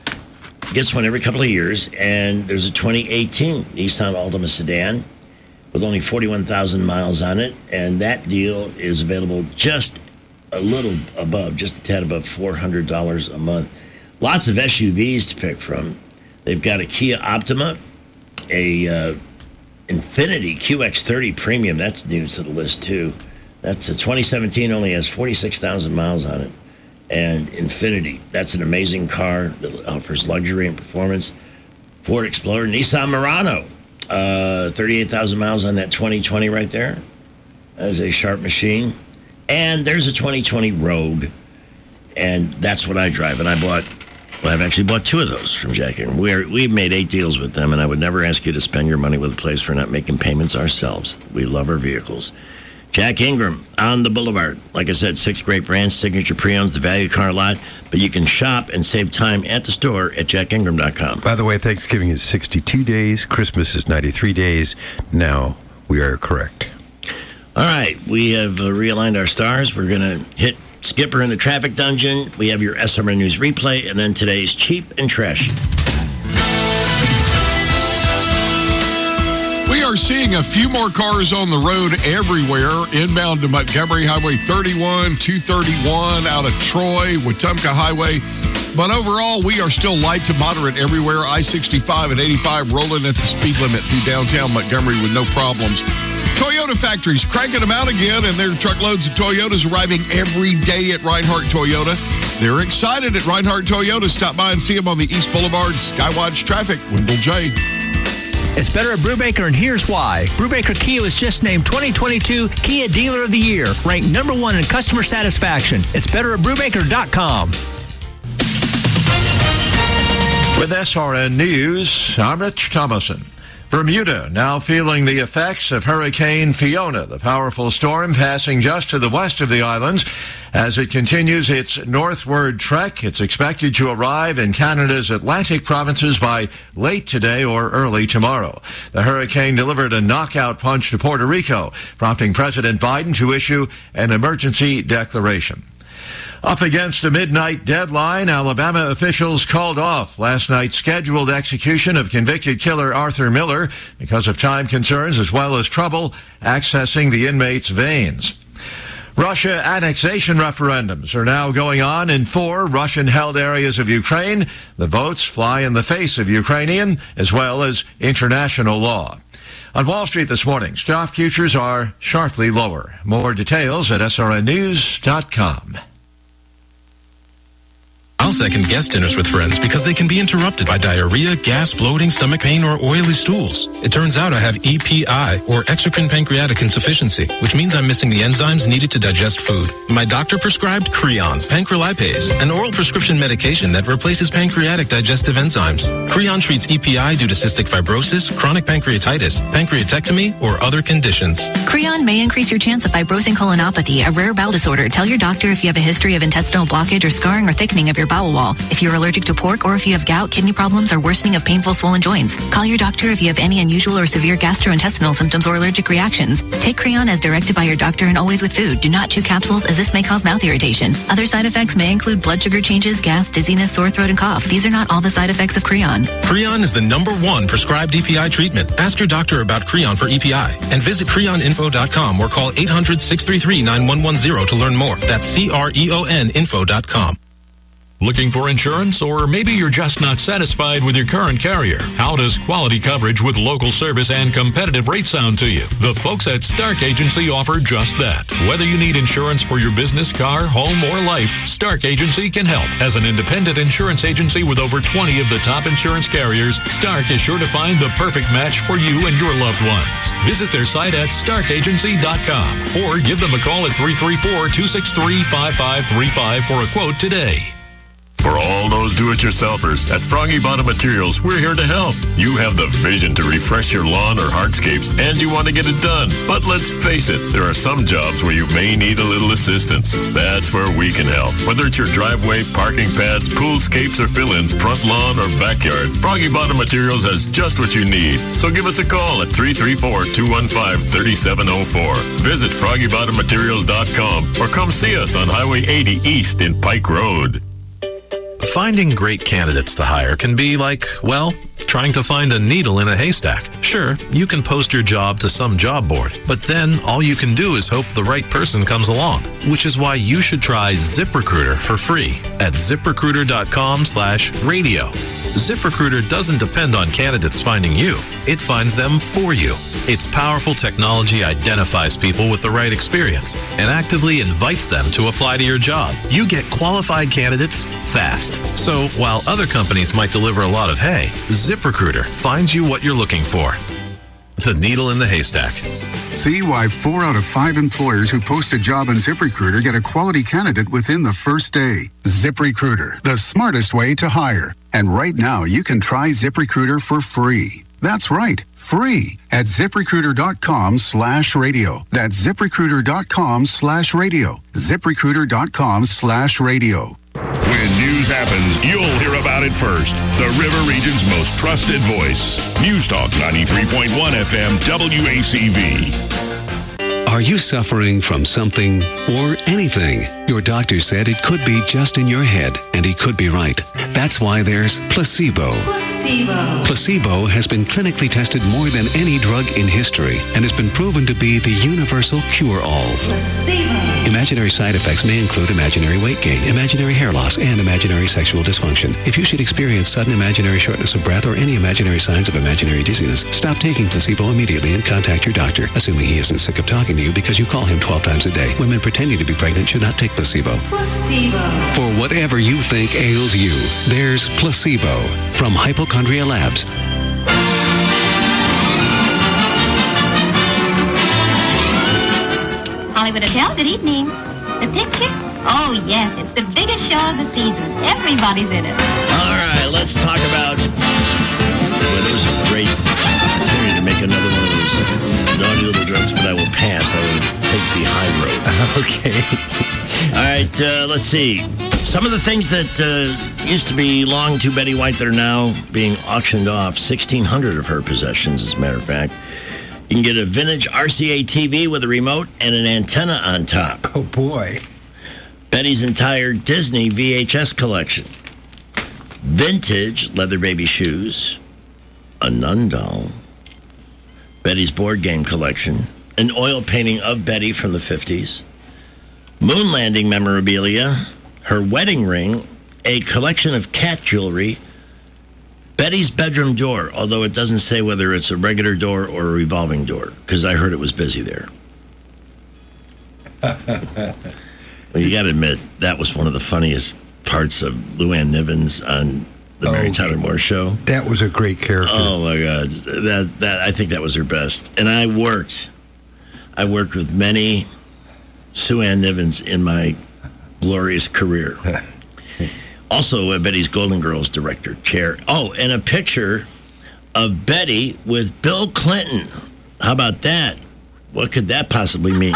gets one every couple of years, and there's a twenty eighteen Nissan Altima sedan with only forty-one thousand miles on it, and that deal is available just a little above, just a tad above four hundred dollars a month. Lots of S U Vs to pick from. They've got a Kia Optima, a uh, Infiniti Q X thirty Premium. That's new to the list, too. That's a twenty seventeen, only has forty-six thousand miles on it. And Infiniti, that's an amazing car that offers luxury and performance. Ford Explorer, Nissan Murano, uh, thirty-eight thousand miles on that twenty twenty right there. That is a sharp machine. And there's a twenty twenty Rogue, and that's what I drive. And I bought, well, I've actually bought two of those from Jack Ingram. We're, we've made eight deals with them, and I would never ask you to spend your money with a place for not making payments ourselves. We love our vehicles. Jack Ingram on the boulevard. Like I said, six great brands, Signature Pre-Owns, the Value Car Lot. But you can shop and save time at the store at jack ingram dot com. By the way, Thanksgiving is sixty-two days. Christmas is ninety-three days. Now we are correct. All right. We have uh, realigned our stars. We're going to hit Skipper in the traffic dungeon. We have your S M R News replay, and then today's Cheap and Trashy. We are seeing a few more cars on the road everywhere, inbound to Montgomery, Highway thirty-one, two thirty-one, out of Troy, Wetumpka Highway. But overall, we are still light to moderate everywhere. I sixty-five and eighty-five rolling at the speed limit through downtown Montgomery with no problems. Toyota factories cranking them out again, and there are truckloads of Toyotas arriving every day at Reinhardt Toyota. They're excited at Reinhardt Toyota. Stop by and see them on the East Boulevard Skywatch Traffic. Wendell J. It's better at Brubaker, and here's why. Brubaker Kia was just named twenty twenty-two Kia Dealer of the Year, ranked number one in customer satisfaction. It's better at Brubaker dot com. With S R N News, I'm Rich Thomason. Bermuda now feeling the effects of Hurricane Fiona, the powerful storm passing just to the west of the islands. As it continues its northward trek, it's expected to arrive in Canada's Atlantic provinces by late today or early tomorrow. The hurricane delivered a knockout punch to Puerto Rico, prompting President Biden to issue an emergency declaration. Up against a midnight deadline, Alabama officials called off last night's scheduled execution of convicted killer Arthur Miller because of time concerns as well as trouble accessing the inmate's veins. Russia annexation referendums are now going on in four Russian-held areas of Ukraine. The votes fly in the face of Ukrainian as well as international law. On Wall Street this morning, stock futures are sharply lower. More details at S R N news dot com. I'll second guest dinners with friends because they can be interrupted by diarrhea, gas, bloating, stomach pain, or oily stools. It turns out I have E P I, or exocrine pancreatic insufficiency, which means I'm missing the enzymes needed to digest food. My doctor prescribed Creon, pancrelipase, an oral prescription medication that replaces pancreatic digestive enzymes. Creon treats E P I due to cystic fibrosis, chronic pancreatitis, pancreatectomy, or other conditions. Creon may increase your chance of fibrosing colonopathy, a rare bowel disorder. Tell your doctor if you have a history of intestinal blockage or scarring or thickening of your bowel wall. If you're allergic to pork or if you have gout, kidney problems, or worsening of painful swollen joints. Call your doctor if you have any unusual or severe gastrointestinal symptoms or allergic reactions. Take Creon as directed by your doctor and always with food. Do not chew capsules as this may cause mouth irritation. Other side effects may include blood sugar changes, gas, dizziness, sore throat, and cough. These are not all the side effects of Creon. Creon is the number one prescribed E P I treatment. Ask your doctor about Creon for E P I and visit creon info dot com or call eight hundred, six three three, nine one one zero to learn more. That's C R E O N info dot com. Looking for insurance, or maybe you're just not satisfied with your current carrier? How does quality coverage with local service and competitive rates sound to you? The folks at Stark Agency offer just that. Whether you need insurance for your business, car, home, or life, Stark Agency can help. As an independent insurance agency with over twenty of the top insurance carriers, Stark is sure to find the perfect match for you and your loved ones. Visit their site at stark agency dot com or give them a call at three three four, two six three, five five three five for a quote today. For all those do-it-yourselfers, at Froggy Bottom Materials, we're here to help. You have the vision to refresh your lawn or hardscapes, and you want to get it done. But let's face it, there are some jobs where you may need a little assistance. That's where we can help. Whether it's your driveway, parking pads, poolscapes, or fill-ins, front lawn, or backyard, Froggy Bottom Materials has just what you need. So give us a call at three three four, two one five, three seven zero four. Visit froggy bottom materials dot com or come see us on Highway eighty East in Pike Road. Finding great candidates to hire can be like, well, trying to find a needle in a haystack. Sure, you can post your job to some job board, but then all you can do is hope the right person comes along, which is why you should try ZipRecruiter for free at ziprecruiter dot com slash radio. ZipRecruiter doesn't depend on candidates finding you. It finds them for you. Its powerful technology identifies people with the right experience and actively invites them to apply to your job. You get qualified candidates fast. So while other companies might deliver a lot of hay, ZipRecruiter finds you what you're looking for. The needle in the haystack. See why four out of five employers who post a job on ZipRecruiter get a quality candidate within the first day. ZipRecruiter, the smartest way to hire. And right now, you can try ZipRecruiter for free. That's right, free at ziprecruiter dot com slash radio. That's ziprecruiter dot com slash radio. ziprecruiter dot com slash radio. When news happens, you'll hear about it first. The River Region's most trusted voice. News Talk ninety-three point one F M W A C V. Are you suffering from something or anything? Your doctor said it could be just in your head, and he could be right. That's why there's placebo. Placebo. Placebo has been clinically tested more than any drug in history and has been proven to be the universal cure-all. Placebo. Imaginary side effects may include imaginary weight gain, imaginary hair loss, and imaginary sexual dysfunction. If you should experience sudden imaginary shortness of breath or any imaginary signs of imaginary dizziness, stop taking placebo immediately and contact your doctor, assuming he isn't sick of talking to you because you call him twelve times a day. Women pretending to be pregnant should not take placebo. Placebo. For whatever you think ails you, there's placebo from Hypochondria Labs. Hollywood Hotel, good evening. The picture? Oh, yes, it's the biggest show of the season. Everybody's in it. All right, let's talk about... Well, there was a great opportunity to make another one of those naughty little jokes, but I will pass. I will take the high road. Okay. All right, uh, let's see. Some of the things that uh, used to belong to Betty White that are now being auctioned off. sixteen hundred of her possessions, as a matter of fact. You can get a vintage R C A T V with a remote and an antenna on top. Oh, boy. Betty's entire Disney V H S collection. Vintage leather baby shoes. A nun doll. Betty's board game collection. An oil painting of Betty from the fifties. Moon landing memorabilia. Her wedding ring. A collection of cat jewelry. Betty's bedroom door, although it doesn't say whether it's a regular door or a revolving door, because I heard it was busy there. Well, you got to admit, that was one of the funniest parts of Luann Nivens on the Mary Oh, Tyler Moore Show. That was a great character. Oh my God, that that I think that was her best. And I worked, I worked with many Sue Ann Nivens in my glorious career. Also, uh, Betty's Golden Girls director chair. Oh, and a picture of Betty with Bill Clinton. How about that? What could that possibly mean?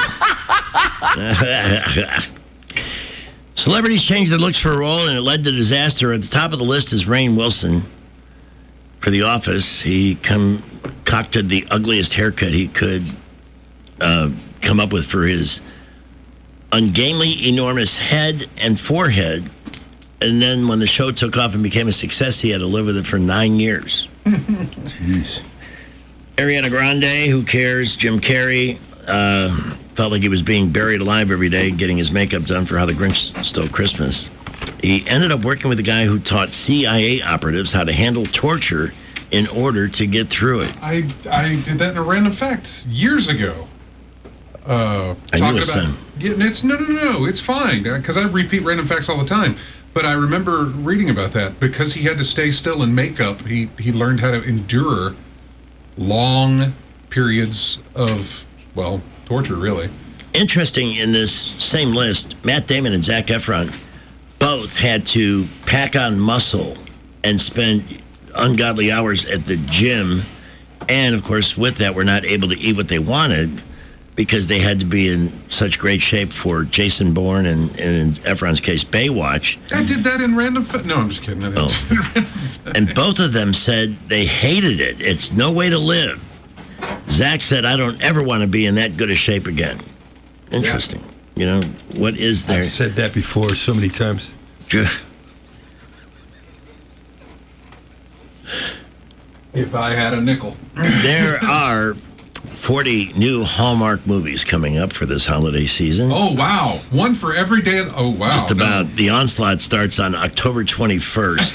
Celebrities changed their looks for a role, and it led to disaster. At the top of the list is Rainn Wilson for The Office. He concocted the ugliest haircut he could uh, come up with for his ungainly, enormous head and forehead. And then when the show took off and became a success, he had to live with it for nine years. Jeez. Ariana Grande, who cares? Jim Carrey uh, felt like he was being buried alive every day, getting his makeup done for How the Grinch Stole Christmas. He ended up working with a guy who taught C I A operatives how to handle torture in order to get through it. I I did that in a random fact years ago. Uh, I talking knew it, about son. getting it's no no no no it's fine because I repeat random facts all the time. But I remember reading about that because he had to stay still in makeup. He he learned how to endure long periods of well torture, really. Interesting, in this same list, Matt Damon and Zac Efron both had to pack on muscle and spend ungodly hours at the gym. And, of course, with that, were not able to eat what they wanted because they had to be in such great shape for Jason Bourne and, and in Efron's case, Baywatch. I did that in random fa- No, I'm just kidding. I didn't Oh. do it in random fa- And both of them said they hated it. It's no way to live. Zach said, I don't ever want to be in that good a shape again. Interesting. You know, what is there? I've said that before so many times. If I had a nickel. There are forty new Hallmark movies coming up for this holiday season. Oh, wow. One for every day. Of, oh, wow. Just about. The onslaught starts on October twenty-first.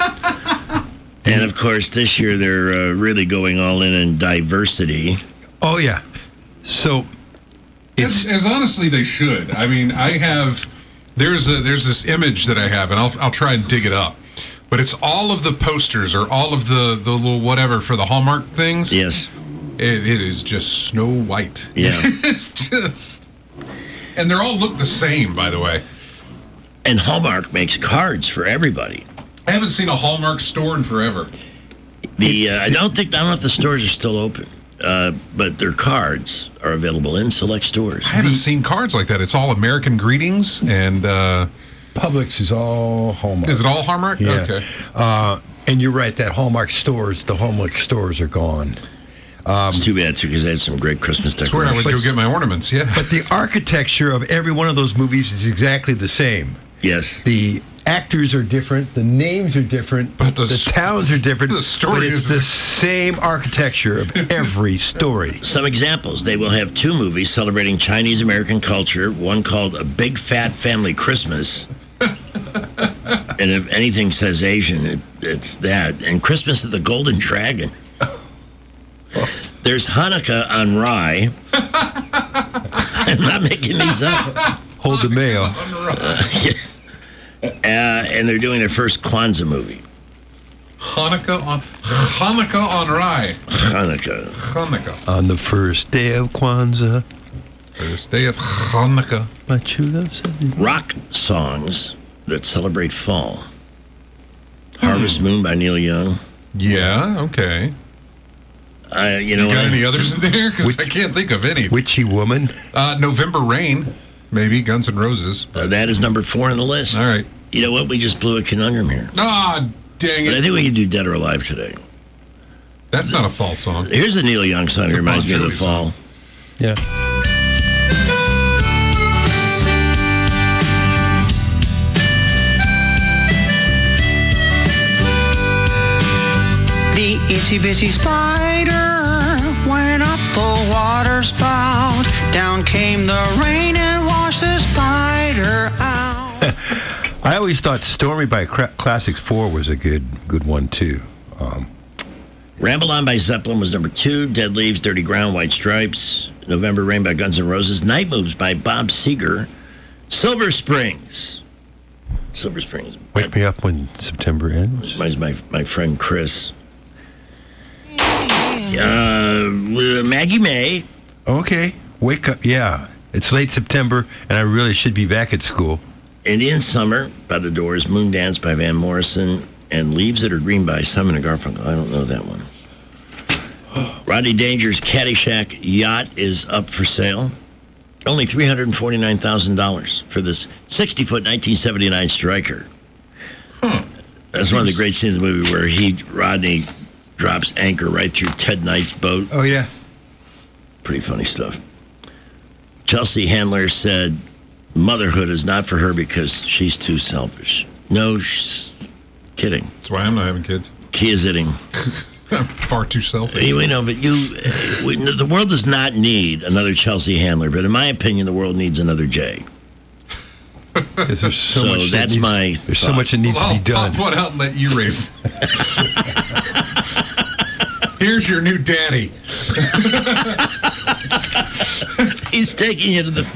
And, of course, this year they're uh, really going all in in diversity. Oh, yeah. So, As, as honestly they should. I mean, I have there's a there's this image that I have, and I'll I'll try and dig it up. But it's all of the posters or all of the, the little whatever for the Hallmark things. Yes. It, it is just Snow White. Yeah. It's just, and they're all look the same, by the way. And Hallmark makes cards for everybody. I haven't seen a Hallmark store in forever. The uh, I don't think I don't know if the stores are still open. Uh, but their cards are available in select stores. I haven't seen cards like that. It's all American Greetings and uh, Publix is all Hallmark. Is it all Hallmark? Yeah. Okay. Uh, and you're right, that Hallmark stores, the Hallmark stores are gone. Um, it's too bad, too, because they had some great Christmas That's where I would decorations. go get my ornaments, yeah. But the architecture of every one of those movies is exactly the same. Yes. The actors are different, the names are different, but the, the towns are different. The story but it's is the same architecture of every story. Some examples. They will have two movies celebrating Chinese American culture, one called A Big Fat Family Christmas. And if anything says Asian, it, it's that. And Christmas of the Golden Dragon. There's Hanukkah on Rye. I'm not making these up. Hold the mail. Uh, yeah. Uh, and they're doing their first Kwanzaa movie. Hanukkah on Hanukkah on Rye. Hanukkah. Hanukkah. On the first day of Kwanzaa. First day of Hanukkah. My true love said. Rock songs that celebrate fall. Harvest Moon by Neil Young. Yeah, okay. Uh, you know you got what? any others in there? Because I can't think of any. Witchy Woman. Uh, November Rain, maybe Guns N' Roses. Uh, that is number four on the list. All right. You know what? We just blew a conundrum here. Ah, dang But it. I think we can do Dead or Alive today. That's not a fall song. Here's a Neil Young song It's that a reminds me Bon of the Jovi fall. song. Yeah. The itsy bitsy spider went up the water spout. Down came the rain and washed the spider out. I always thought Stormy by Cra- Classics four was a good good one, too. Um, Ramble On by Zeppelin was number two. Dead Leaves, Dirty Ground, White Stripes. November Rain by Guns N' Roses. Night Moves by Bob Seger. Silver Springs Silver Springs. Wake me up when September ends. Reminds my my friend Chris. Uh, Maggie May. Okay. Wake up. Yeah. It's late September, and I really should be back at school. Indian Summer by the Doors, Moon Dance by Van Morrison, and Leaves That Are Green by Simon and Garfunkel. I don't know that one. Rodney Danger's Caddyshack yacht is up for sale. Only three hundred forty-nine thousand dollars for this sixty-foot nineteen seventy-nine Striker. Hmm. That's one of the great scenes in the movie where he, Rodney, drops anchor right through Ted Knight's boat. Oh, yeah. Pretty funny stuff. Chelsea Handler said motherhood is not for her because she's too selfish. No, she's kidding. That's why I'm not having kids. Kidding. I'm far too selfish. Anyway, no, but you, uh, we, the world does not need another Chelsea Handler, but in my opinion, the world needs another Jay. Because there's so, So much that that's needs- my There's so thought. much that needs to be done. What out and let you raise? Here's your new daddy. He's taking you to the